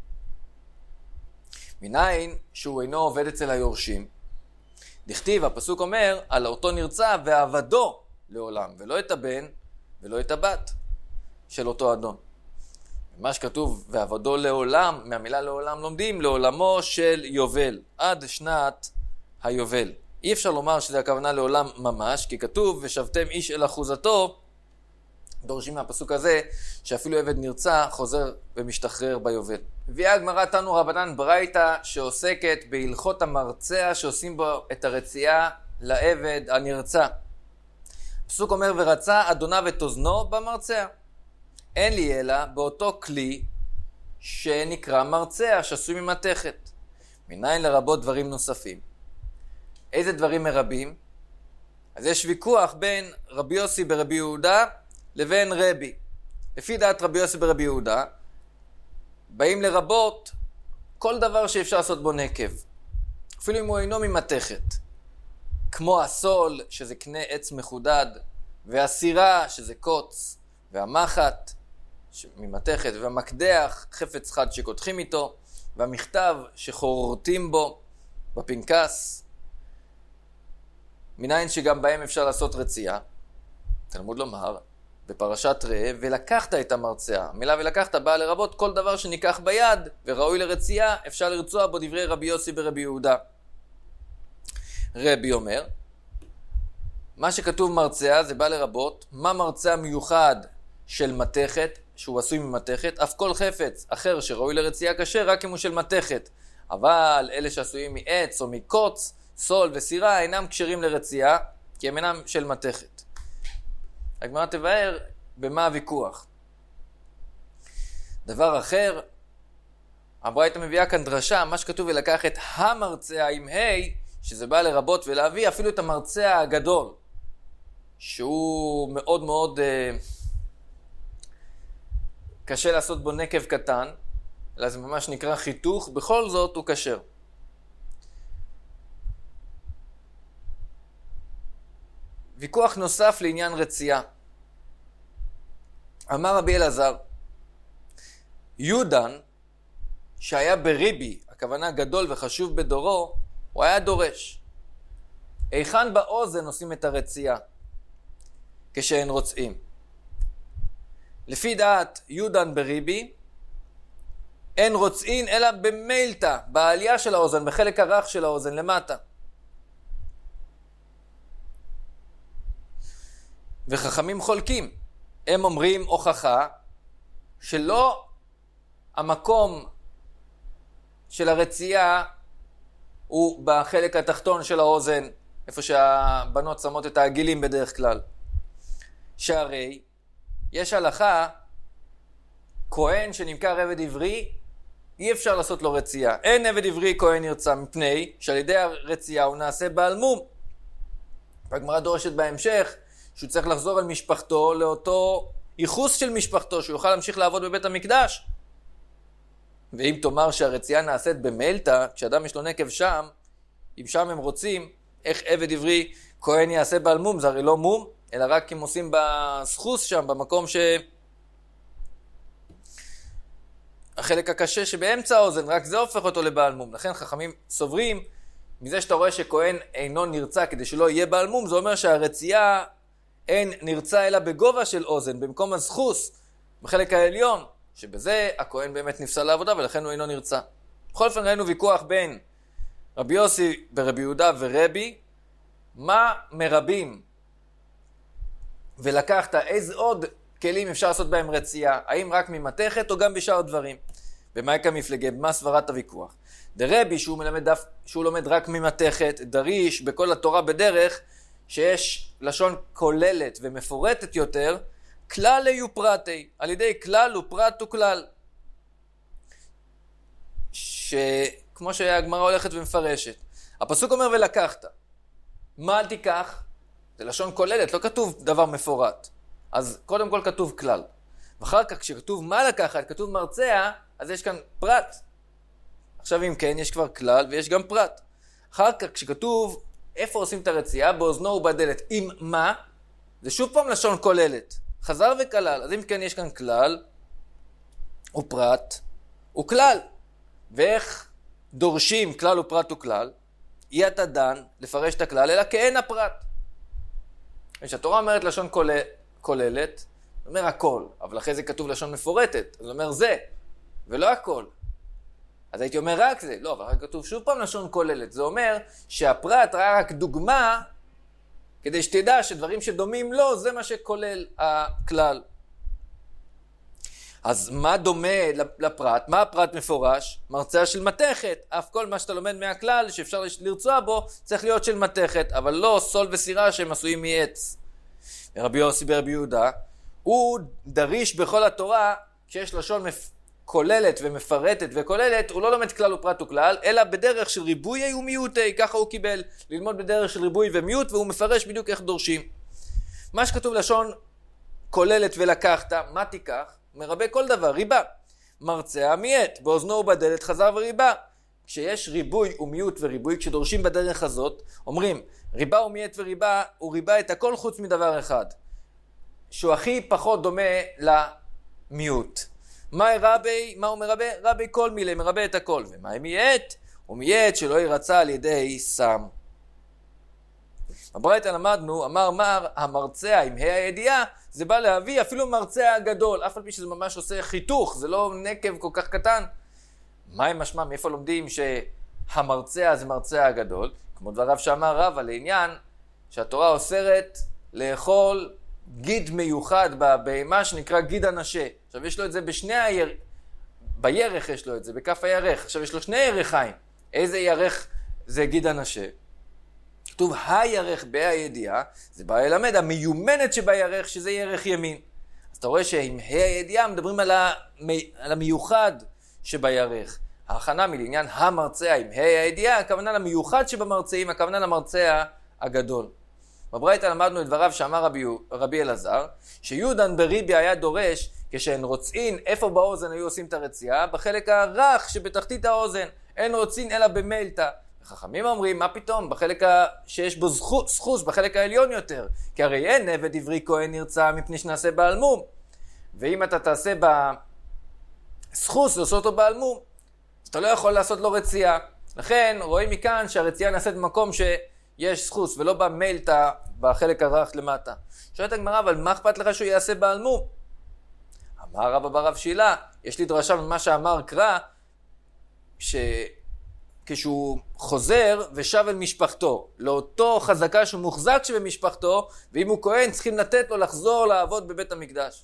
מניין שהוא אינו עובד אצל היורשים. דכתיב, הפסוק אומר, על אותו נרצע ועבדו לעולם, ולא את הבן ולא את הבת של אותו אדון. מה שכתוב ועבדו לעולם, מהמילה לעולם לומדים, לעולמו של יובל, עד שנת היובל. אי אפשר לומר שזה הכוונה לעולם ממש, כי כתוב ושבתם איש אל אחוזתו, דורשים מהפסוק הזה שאפילו עבד נרצע חוזר ומשתחרר ביובל. הביאה הגמרא תנו רבנן ברייתא שעוסקת בהלכות המרצע שעושים בו את הרצייה לעבד הנרצע. הפסוק אומר ורצה אדוניו את אוזנו במרצע. אין לי אלא באותו כלי שנקרא מרצע שעשוי ממתכת. מניין לרבות דברים נוספים. איזה דברים מרבים? אז יש ויכוח בין רבי יוסי ברבי יהודה לבין רבי. לפי דעת רבי יוסי ברבי יהודה, באים לרבות כל דבר שאפשר לעשות בו נקב. אפילו אם הוא אינו ממתכת. כמו הסול, שזה קנה עץ מחודד, והסירה, שזה קוץ, והמחט, ממתכת, והמקדח, חפץ חד שקותחים איתו, והמכתב שחורטים בו בפנקס. מניין שגם בהם אפשר לעשות רצייה. תלמוד לומר, בפרשת ראה, ולקחת את המרצע. המילה ולקחת באה לרבות כל דבר שניקח ביד, וראוי לרצייה, אפשר לרצוע בו דברי רבי יוסי ברבי יהודה. רבי אומר, מה שכתוב מרצע זה בא לרבות, מה מרצע מיוחד של מתכת, שהוא עשוי ממתכת, אף כל חפץ אחר שראוי לרצייה כשר, רק אם הוא של מתכת. אבל אלה שעשויים מעץ או מקוץ, סול וסירה אינם כשרים לרצייה, כי הם אינם של מתכת. הגמרא תבאר במה הוויכוח. דבר אחר, הברייתא מביאה כאן דרשה, מה שכתוב ולקח את המרצע עם ה', שזה בא לרבות ולהביא אפילו את המרצע הגדול, שהוא מאוד מאוד uh, קשה לעשות בו נקב קטן, אלא זה ממש נקרא חיתוך, בכל זאת הוא כשר. ויכוח נוסף לעניין רצייה. אמר רבי אלעזר, יודן, שהיה בריבי, הכוונה גדול וחשוב בדורו, הוא היה דורש. היכן באוזן עושים את הרצייה כשהן רוצים? לפי דעת יודן בריבי, אין רוצין אלא במילתא, בעלייה של האוזן, בחלק הרך של האוזן למטה. וחכמים חולקים. הם אומרים הוכחה שלא המקום של הרצייה הוא בחלק התחתון של האוזן, איפה שהבנות שמות את העגילים בדרך כלל. שהרי יש הלכה, כהן שנמכר עבד עברי, אי אפשר לעשות לו רצייה. אין עבד עברי כהן ירצה, מפני שעל ידי הרצייה הוא נעשה בעל מום. והגמרא דורשת בהמשך שהוא צריך לחזור על משפחתו לאותו ייחוס של משפחתו, שהוא יוכל להמשיך לעבוד בבית המקדש. ואם תאמר שהרצייה נעשית במילתא, כשאדם יש לו נקב שם, אם שם הם רוצים, איך עבד עברי כהן יעשה בעל מום? זה הרי לא מום, אלא רק אם עושים בסחוס שם, במקום ש... החלק הקשה שבאמצע האוזן, רק זה הופך אותו לבעל מום. לכן חכמים סוברים, מזה שאתה רואה שכהן אינו נרצה כדי שלא יהיה בעל מום, זה אומר שהרצייה אין נרצה אלא בגובה של אוזן, במקום הסחוס, בחלק העליון, שבזה הכהן באמת נפסל לעבודה ולכן הוא אינו נרצה. בכל אופן ראינו ויכוח בין רבי יוסי ברבי יהודה ורבי, מה מרבים ולקחת איזה עוד כלים אפשר לעשות בהם רצייה, האם רק ממתכת או גם בשאר דברים. ומה יקה מפלגה, מה סברת הוויכוח? דרבי שהוא מלמד דף, שהוא לומד רק ממתכת, דריש בכל התורה בדרך שיש לשון כוללת ומפורטת יותר, כלל ליופרטי, על ידי כלל ופרט וכלל. שכמו שהגמרא הולכת ומפרשת, הפסוק אומר ולקחת. מה אל תיקח? זה לשון כוללת, לא כתוב דבר מפורט. אז קודם כל כתוב כלל. ואחר כך כשכתוב מה לקחת, כתוב מרצע, אז יש כאן פרט. עכשיו אם כן, יש כבר כלל ויש גם פרט. אחר כך כשכתוב איפה עושים את הרצייה, באוזנו ובדלת, עם מה, זה שוב פעם לשון כוללת. חזר וכלל. אז אם כן, יש כאן כלל ופרט וכלל. ואיך דורשים כלל ופרט וכלל? אי אתה דן לפרש את הכלל, אלא כאין הפרט. כשהתורה אומרת לשון כולל, כוללת, אומר הכל, אבל אחרי זה כתוב לשון מפורטת, אז אומר זה, ולא הכל. אז הייתי אומר רק זה, לא, אבל כתוב שוב פעם לשון כוללת, זה אומר שהפרט ראה רק דוגמה, כדי שתדע שדברים שדומים לו, זה מה שכולל הכלל. אז מה דומה לפרט? מה הפרט מפורש? מרצע של מתכת. אף כל מה שאתה לומד מהכלל שאפשר לרצוע בו צריך להיות של מתכת, אבל לא סול וסירה שהם עשויים מעץ. רבי יוסי ברבי יהודה, הוא דריש בכל התורה, כשיש לשון כוללת ומפרטת וכוללת, הוא לא לומד כלל ופרט וכלל, אלא בדרך של ריבוי ומיעוטי, ככה הוא קיבל, ללמוד בדרך של ריבוי ומיעוט, והוא מפרש בדיוק איך דורשים. מה שכתוב לשון כוללת ולקחת, מה תיקח? מרבה כל דבר, ריבה. מרצע מיעט, באוזנו ובדלת חזר וריבה. כשיש ריבוי ומיעוט וריבוי, כשדורשים בדרך הזאת, אומרים, ריבה ומיעט וריבה, הוא ריבה את הכל חוץ מדבר אחד, שהוא הכי פחות דומה למיעוט. מה רבי? מה הוא מרבה? רבי כל מילה, מרבה את הכל. ומה מיעט? הוא מיעט שלא ירצה על ידי סם. בברייתא למדנו, אמר מר, המרצע עם ה' הידיעה, זה בא להביא אפילו מרצע הגדול, אף על פי שזה ממש עושה חיתוך, זה לא נקב כל כך קטן. מה עם משמע? מאיפה לומדים שהמרצע זה מרצע הגדול? כמו דבריו שאמר רב על העניין, שהתורה אוסרת לאכול גיד מיוחד בבהמה שנקרא גיד הנשה. עכשיו יש לו את זה בשני הירח, בירך יש לו את זה, בכף הירך. עכשיו יש לו שני ירחיים. איזה ירך זה גיד הנשה? כתוב הירך בהידיעה, זה בא ללמד המיומנת שבירך שזה ירך ימין. אז אתה רואה שעם הידיעה מדברים על, המי, על המיוחד שבירך. ההכנה מלעניין המרצע עם הידיעה, הכוונה למיוחד שבמרצעים, הכוונה למרצע הגדול. בברייתא למדנו את דבריו שאמר רבי, רבי אלעזר, שיהודן בריבי היה דורש, כשהן רוצין איפה באוזן היו עושים את הרציעה, בחלק הרך שבתחתית האוזן, אין רוצין אלא במלטה. חכמים אומרים, מה פתאום? בחלק ה... שיש בו סחוס, סחוס, בחלק העליון יותר. כי הרי אין עבד עברי כהן נרצע מפני שנעשה בעל מום. ואם אתה תעשה בסחוס, לעשות אותו בעל מום, אתה לא יכול לעשות לו רציעה. לכן רואים מכאן שהרציעה נעשית במקום שיש סחוס, ולא במלטה בחלק הרך למטה. שואלת הגמרא, אבל מה אכפת לך שהוא יעשה בעל מום? אמר רבא בר רב שילה, יש לי דרשה ממה שאמר קרא, ש... כשהוא חוזר ושב אל משפחתו, לאותו חזקה שהוא מוחזק שבמשפחתו, ואם הוא כהן צריכים לתת לו לחזור לעבוד בבית המקדש.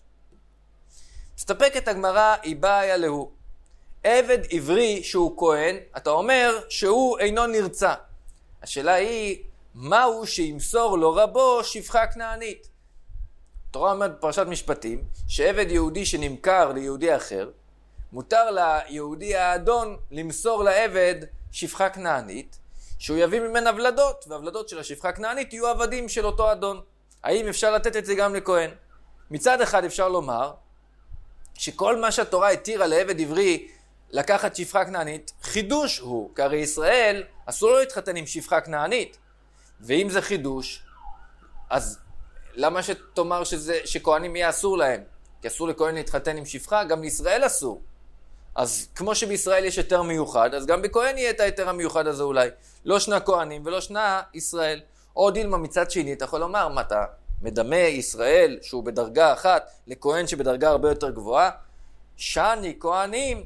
מסתפקת הגמרא, היא באה להו. עבד עברי שהוא כהן, אתה אומר שהוא אינו נרצע. השאלה היא, מהו שימסור לו רבו שפחה כנענית? התורה אומרת בפרשת משפטים, שעבד יהודי שנמכר ליהודי אחר, מותר ליהודי האדון למסור לעבד שפחה כנענית, שהוא יביא ממנה ולדות, והוולדות של השפחה כנענית יהיו עבדים של אותו אדון. האם אפשר לתת את זה גם לכהן? מצד אחד אפשר לומר, שכל מה שהתורה התירה לעבד עברי לקחת שפחה כנענית, חידוש הוא, כי הרי ישראל אסור לו להתחתן עם שפחה כנענית. ואם זה חידוש, אז למה שתאמר שזה, שכהנים יהיה אסור להם? כי אסור לכהן להתחתן עם שפחה, גם לישראל אסור. אז כמו שבישראל יש יותר מיוחד, אז גם בכהן יהיה את היתר המיוחד הזה אולי. לא שנה כהנים ולא שנה ישראל. או דילמה מצד שני, אתה יכול לומר, מה אתה מדמה ישראל שהוא בדרגה אחת לכהן שבדרגה הרבה יותר גבוהה? שני כהנים,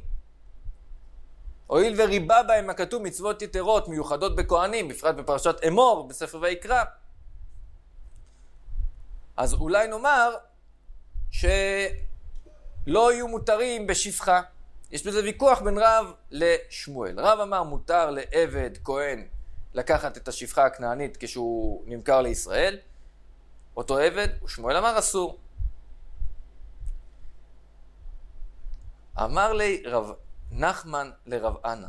הואיל וריבה בהם הכתוב מצוות יתרות מיוחדות בכהנים, בפרט בפרשת אמור בספר ויקרא. אז אולי נאמר שלא יהיו מותרים בשפחה. יש בזה ויכוח בין רב לשמואל. רב אמר מותר לעבד כהן לקחת את השפחה הכנענית כשהוא נמכר לישראל, אותו עבד, ושמואל אמר אסור. אמר לי רב נחמן לרב ענן,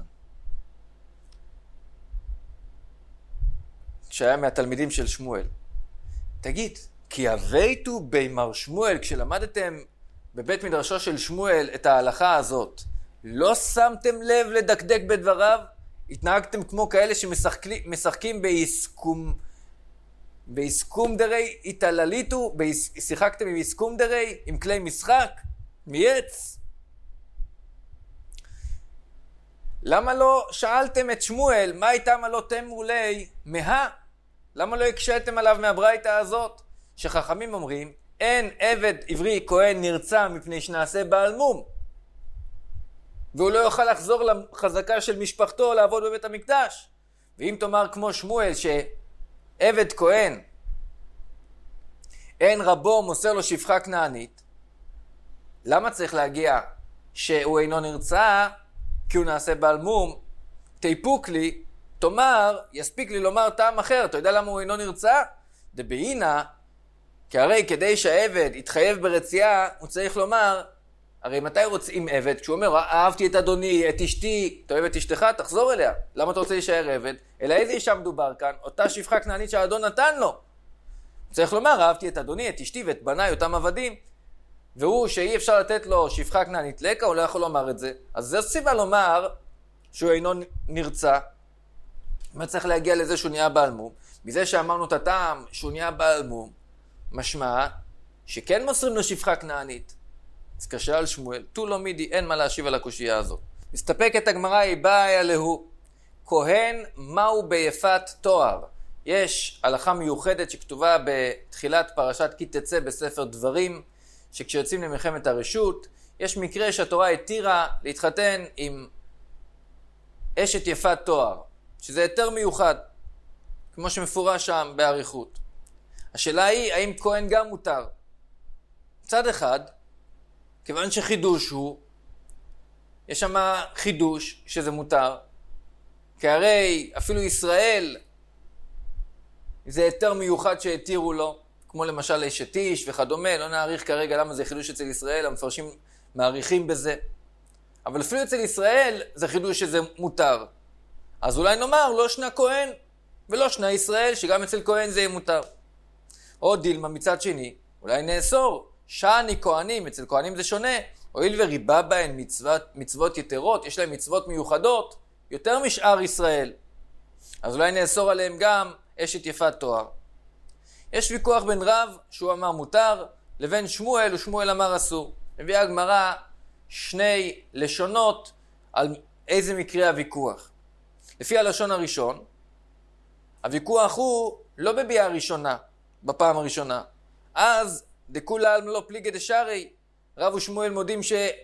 שהיה מהתלמידים של שמואל, תגיד, כי הוויתו במר שמואל, כשלמדתם בבית מדרשו של שמואל את ההלכה הזאת, לא שמתם לב לדקדק בדבריו? התנהגתם כמו כאלה שמשחקים בעסקום, בעסקום דרי, התעלליתו, שיחקתם עם עסקום דרי, עם כלי משחק, מייץ. למה לא שאלתם את שמואל, מה איתם הלא תמו לי מה? למה לא הקשתם עליו מהברייתא הזאת? שחכמים אומרים, אין עבד עברי כהן נרצע מפני שנעשה בעל מום, והוא לא יוכל לחזור לחזקה של משפחתו לעבוד בבית המקדש. ואם תאמר כמו שמואל שעבד כהן אין רבו מוסר לו שפחה כנענית, למה צריך להגיע שהוא אינו נרצע? כי הוא נעשה בעל מום. תיפוק לי, תאמר, יספיק לי לומר טעם אחר. אתה יודע למה הוא אינו נרצע? דבעינה, כי הרי כדי שהעבד יתחייב ברצייה, הוא צריך לומר, הרי מתי רוצים עבד? כשהוא אומר, אהבתי את אדוני, את אשתי, אתה אוהב את אשתך, תחזור אליה. למה אתה רוצה להישאר עבד? אלא איזה אישה מדובר כאן? אותה שפחה כנענית שהאדון נתן לו. הוא צריך לומר, אהבתי את אדוני, את אשתי ואת בניי, אותם עבדים. והוא שאי אפשר לתת לו שפחה כנענית לקה, הוא לא יכול לומר את זה. אז זו סיבה לומר שהוא אינו נרצע. מה צריך להגיע לזה שהוא נהיה בעל מום? מזה שאמרנו את הטעם שהוא נהיה בעל מום, משמע שכן מוסרים לו שפחה כנענית. אז קשה על שמואל, תו לא מידי, אין מה להשיב על הקושייה הזאת. מסתפקת הגמרא, היא באה להו. כהן מהו ביפת תואר? יש הלכה מיוחדת שכתובה בתחילת פרשת כי תצא בספר דברים, שכשיוצאים למלחמת הרשות, יש מקרה שהתורה התירה להתחתן עם אשת יפת תואר, שזה יותר מיוחד, כמו שמפורש שם באריכות. השאלה היא, האם כהן גם מותר? מצד אחד, כיוון שחידוש הוא, יש שם חידוש שזה מותר, כי הרי אפילו ישראל, זה יותר מיוחד שהתירו לו, כמו למשל אשת איש וכדומה, לא נעריך כרגע למה זה חידוש אצל ישראל, המפרשים מעריכים בזה. אבל אפילו אצל ישראל זה חידוש שזה מותר. אז אולי נאמר, לא שנה כהן ולא שנה ישראל, שגם אצל כהן זה יהיה מותר. או דילמה מצד שני, אולי נאסור, שעני כהנים, אצל כהנים זה שונה, הואיל וריבה בהן מצוות, מצוות יתרות, יש להם מצוות מיוחדות, יותר משאר ישראל. אז אולי נאסור עליהם גם אשת יפת תואר. יש ויכוח בין רב, שהוא אמר מותר, לבין שמואל, ושמואל אמר אסור. מביאה הגמרא שני לשונות על איזה מקרה הוויכוח. לפי הלשון הראשון, הוויכוח הוא לא בביאה הראשונה, בפעם הראשונה. אז דכולה על מלוא פליגי דשארי, רב ושמואל מודים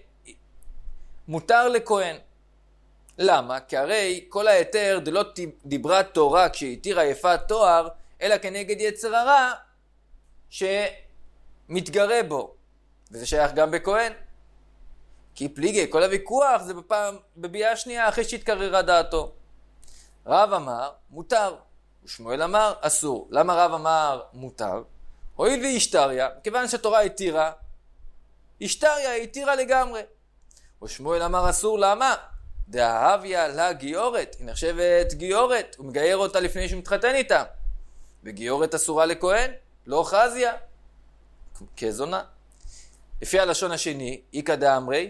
שמותר לכהן. למה? כי הרי כל היתר דלא דיברה תורה כשהתירה יפת תואר, אלא כנגד יצר הרע שמתגרה בו. וזה שייך גם בכהן. כי פליגי, כל הוויכוח זה בפעם, בביאה השנייה אחרי שהתקררה דעתו. רב אמר מותר, ושמואל אמר אסור. למה רב אמר מותר? הואיל והשתריה, כיוון שהתורה התירה, השתריה התירה לגמרי. ושמואל אמר אסור, למה? דאהביה לה גיורת, היא נחשבת גיורת, הוא מגייר אותה לפני שהוא מתחתן איתה. וגיורת אסורה לכהן, לא חזיה, כזונה. לפי הלשון השני, איקא דאמרי,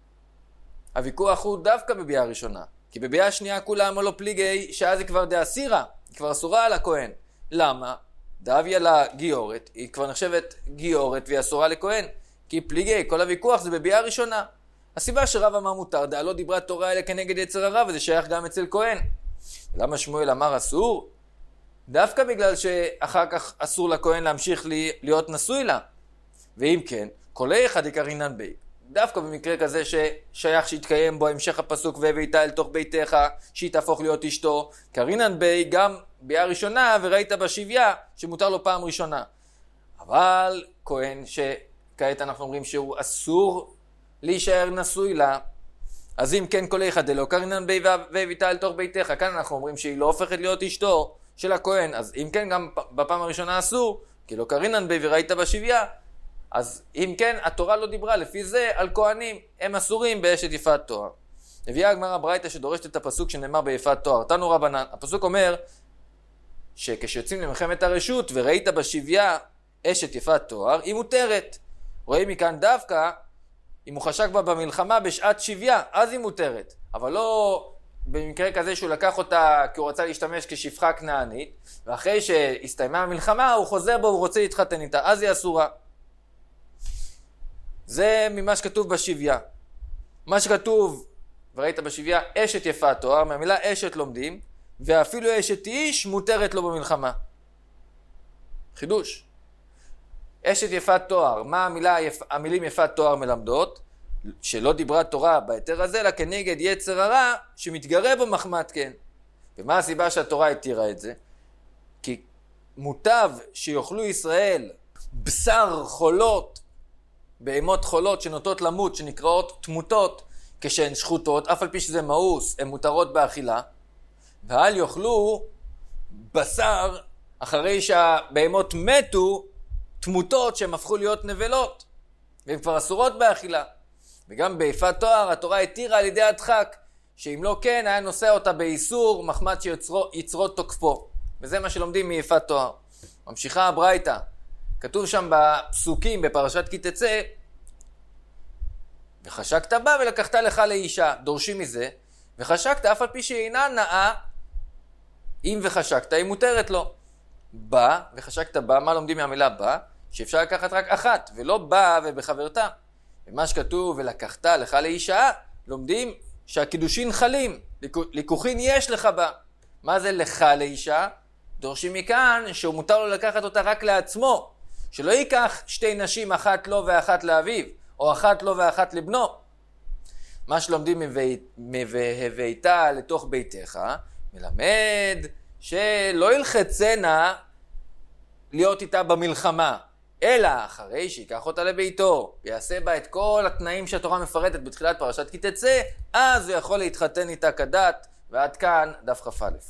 הוויכוח הוא דווקא בביאה הראשונה. כי בביאה השנייה כולם לא פליגי, שאז היא כבר דאסירה, היא כבר אסורה על הכהן. למה? דאביה לה גיורת, היא כבר נחשבת גיורת והיא אסורה לכהן. כי פליגי, כל הוויכוח זה בביאה הראשונה. הסיבה שרב אמר מותר, דעה לא דיברה תורה אלה כנגד יצר הרע, וזה שייך גם אצל כהן. למה שמואל אמר אסור? דווקא בגלל שאחר כך אסור לכהן להמשיך להיות נשוי לה. ואם כן, כל אחד יקרינן בי. דווקא במקרה כזה ששייך שיתקיים בו המשך הפסוק והביתה אל תוך ביתך, שהיא תהפוך להיות אשתו. קרינן בי גם ביאה ראשונה וראית בשביה שמותר לו פעם ראשונה. אבל כהן שכעת אנחנו אומרים שהוא אסור להישאר נשוי לה, אז אם כן כל אחד לא קרינן בי והביתה אל תוך ביתך, כאן אנחנו אומרים שהיא לא הופכת להיות אשתו של הכהן, אז אם כן גם בפעם הראשונה אסור, כי לא קרינן בי וראית בשביה, אז אם כן התורה לא דיברה לפי זה על כהנים, הם אסורים באשת יפת תואר. הביאה הגמרא ברייתא שדורשת את הפסוק שנאמר ביפת תואר, תנו רבנן, הפסוק אומר שכשיוצאים למלחמת הרשות וראית בשביה אשת יפת תואר, היא מותרת. רואים מכאן דווקא אם הוא חשק בה במלחמה בשעת שביה, אז היא מותרת. אבל לא במקרה כזה שהוא לקח אותה כי הוא רצה להשתמש כשפחה כנענית, ואחרי שהסתיימה המלחמה הוא חוזר בו, הוא רוצה להתחתן איתה, אז היא אסורה. זה ממה שכתוב בשביה. מה שכתוב, וראית בשביה, אשת יפת תואר, מהמילה אשת לומדים, ואפילו אשת איש מותרת לו במלחמה. חידוש. אשת יפת תואר, מה המילה, המילים יפת תואר מלמדות? שלא דיברה תורה בהיתר הזה, אלא כנגד יצר הרע שמתגרה בו מחמת כן. ומה הסיבה שהתורה התירה את זה? כי מוטב שיאכלו ישראל בשר חולות בהמות חולות שנוטות למות, שנקראות תמותות, כשהן שחוטות, אף על פי שזה מאוס, הן מותרות באכילה, ואל יאכלו בשר אחרי שהבהמות מתו, תמותות שהן הפכו להיות נבלות, והן כבר אסורות באכילה. וגם ביפת תואר התורה התירה על ידי הדחק, שאם לא כן היה נושא אותה באיסור מחמת שיצרות תוקפו. וזה מה שלומדים מיפת תואר. ממשיכה הברייתא, כתוב שם בפסוקים בפרשת כי תצא, וחשקת בה ולקחת לך לאישה, דורשים מזה, וחשקת אף על פי שהיא אינה נאה, אם וחשקת היא מותרת לו. בא וחשקת בה, מה לומדים מהמילה בא? שאפשר לקחת רק אחת, ולא בא ובחברתה. ומה שכתוב ולקחת לך לאישה, לומדים שהקידושין חלים, ליקוחין יש לך בה. מה זה לך לאישה? דורשים מכאן שהוא מותר לו לקחת אותה רק לעצמו, שלא ייקח שתי נשים, אחת לו ואחת לאביו, או אחת לו ואחת לבנו. מה שלומדים מבהביתה לתוך ביתך, מלמד שלא ילחצנה להיות איתה במלחמה, אלא אחרי שיקח אותה לביתו, ויעשה בה את כל התנאים שהתורה מפרטת בתחילת פרשת כי תצא, אז הוא יכול להתחתן איתה כדת. ועד כאן דף כ"א.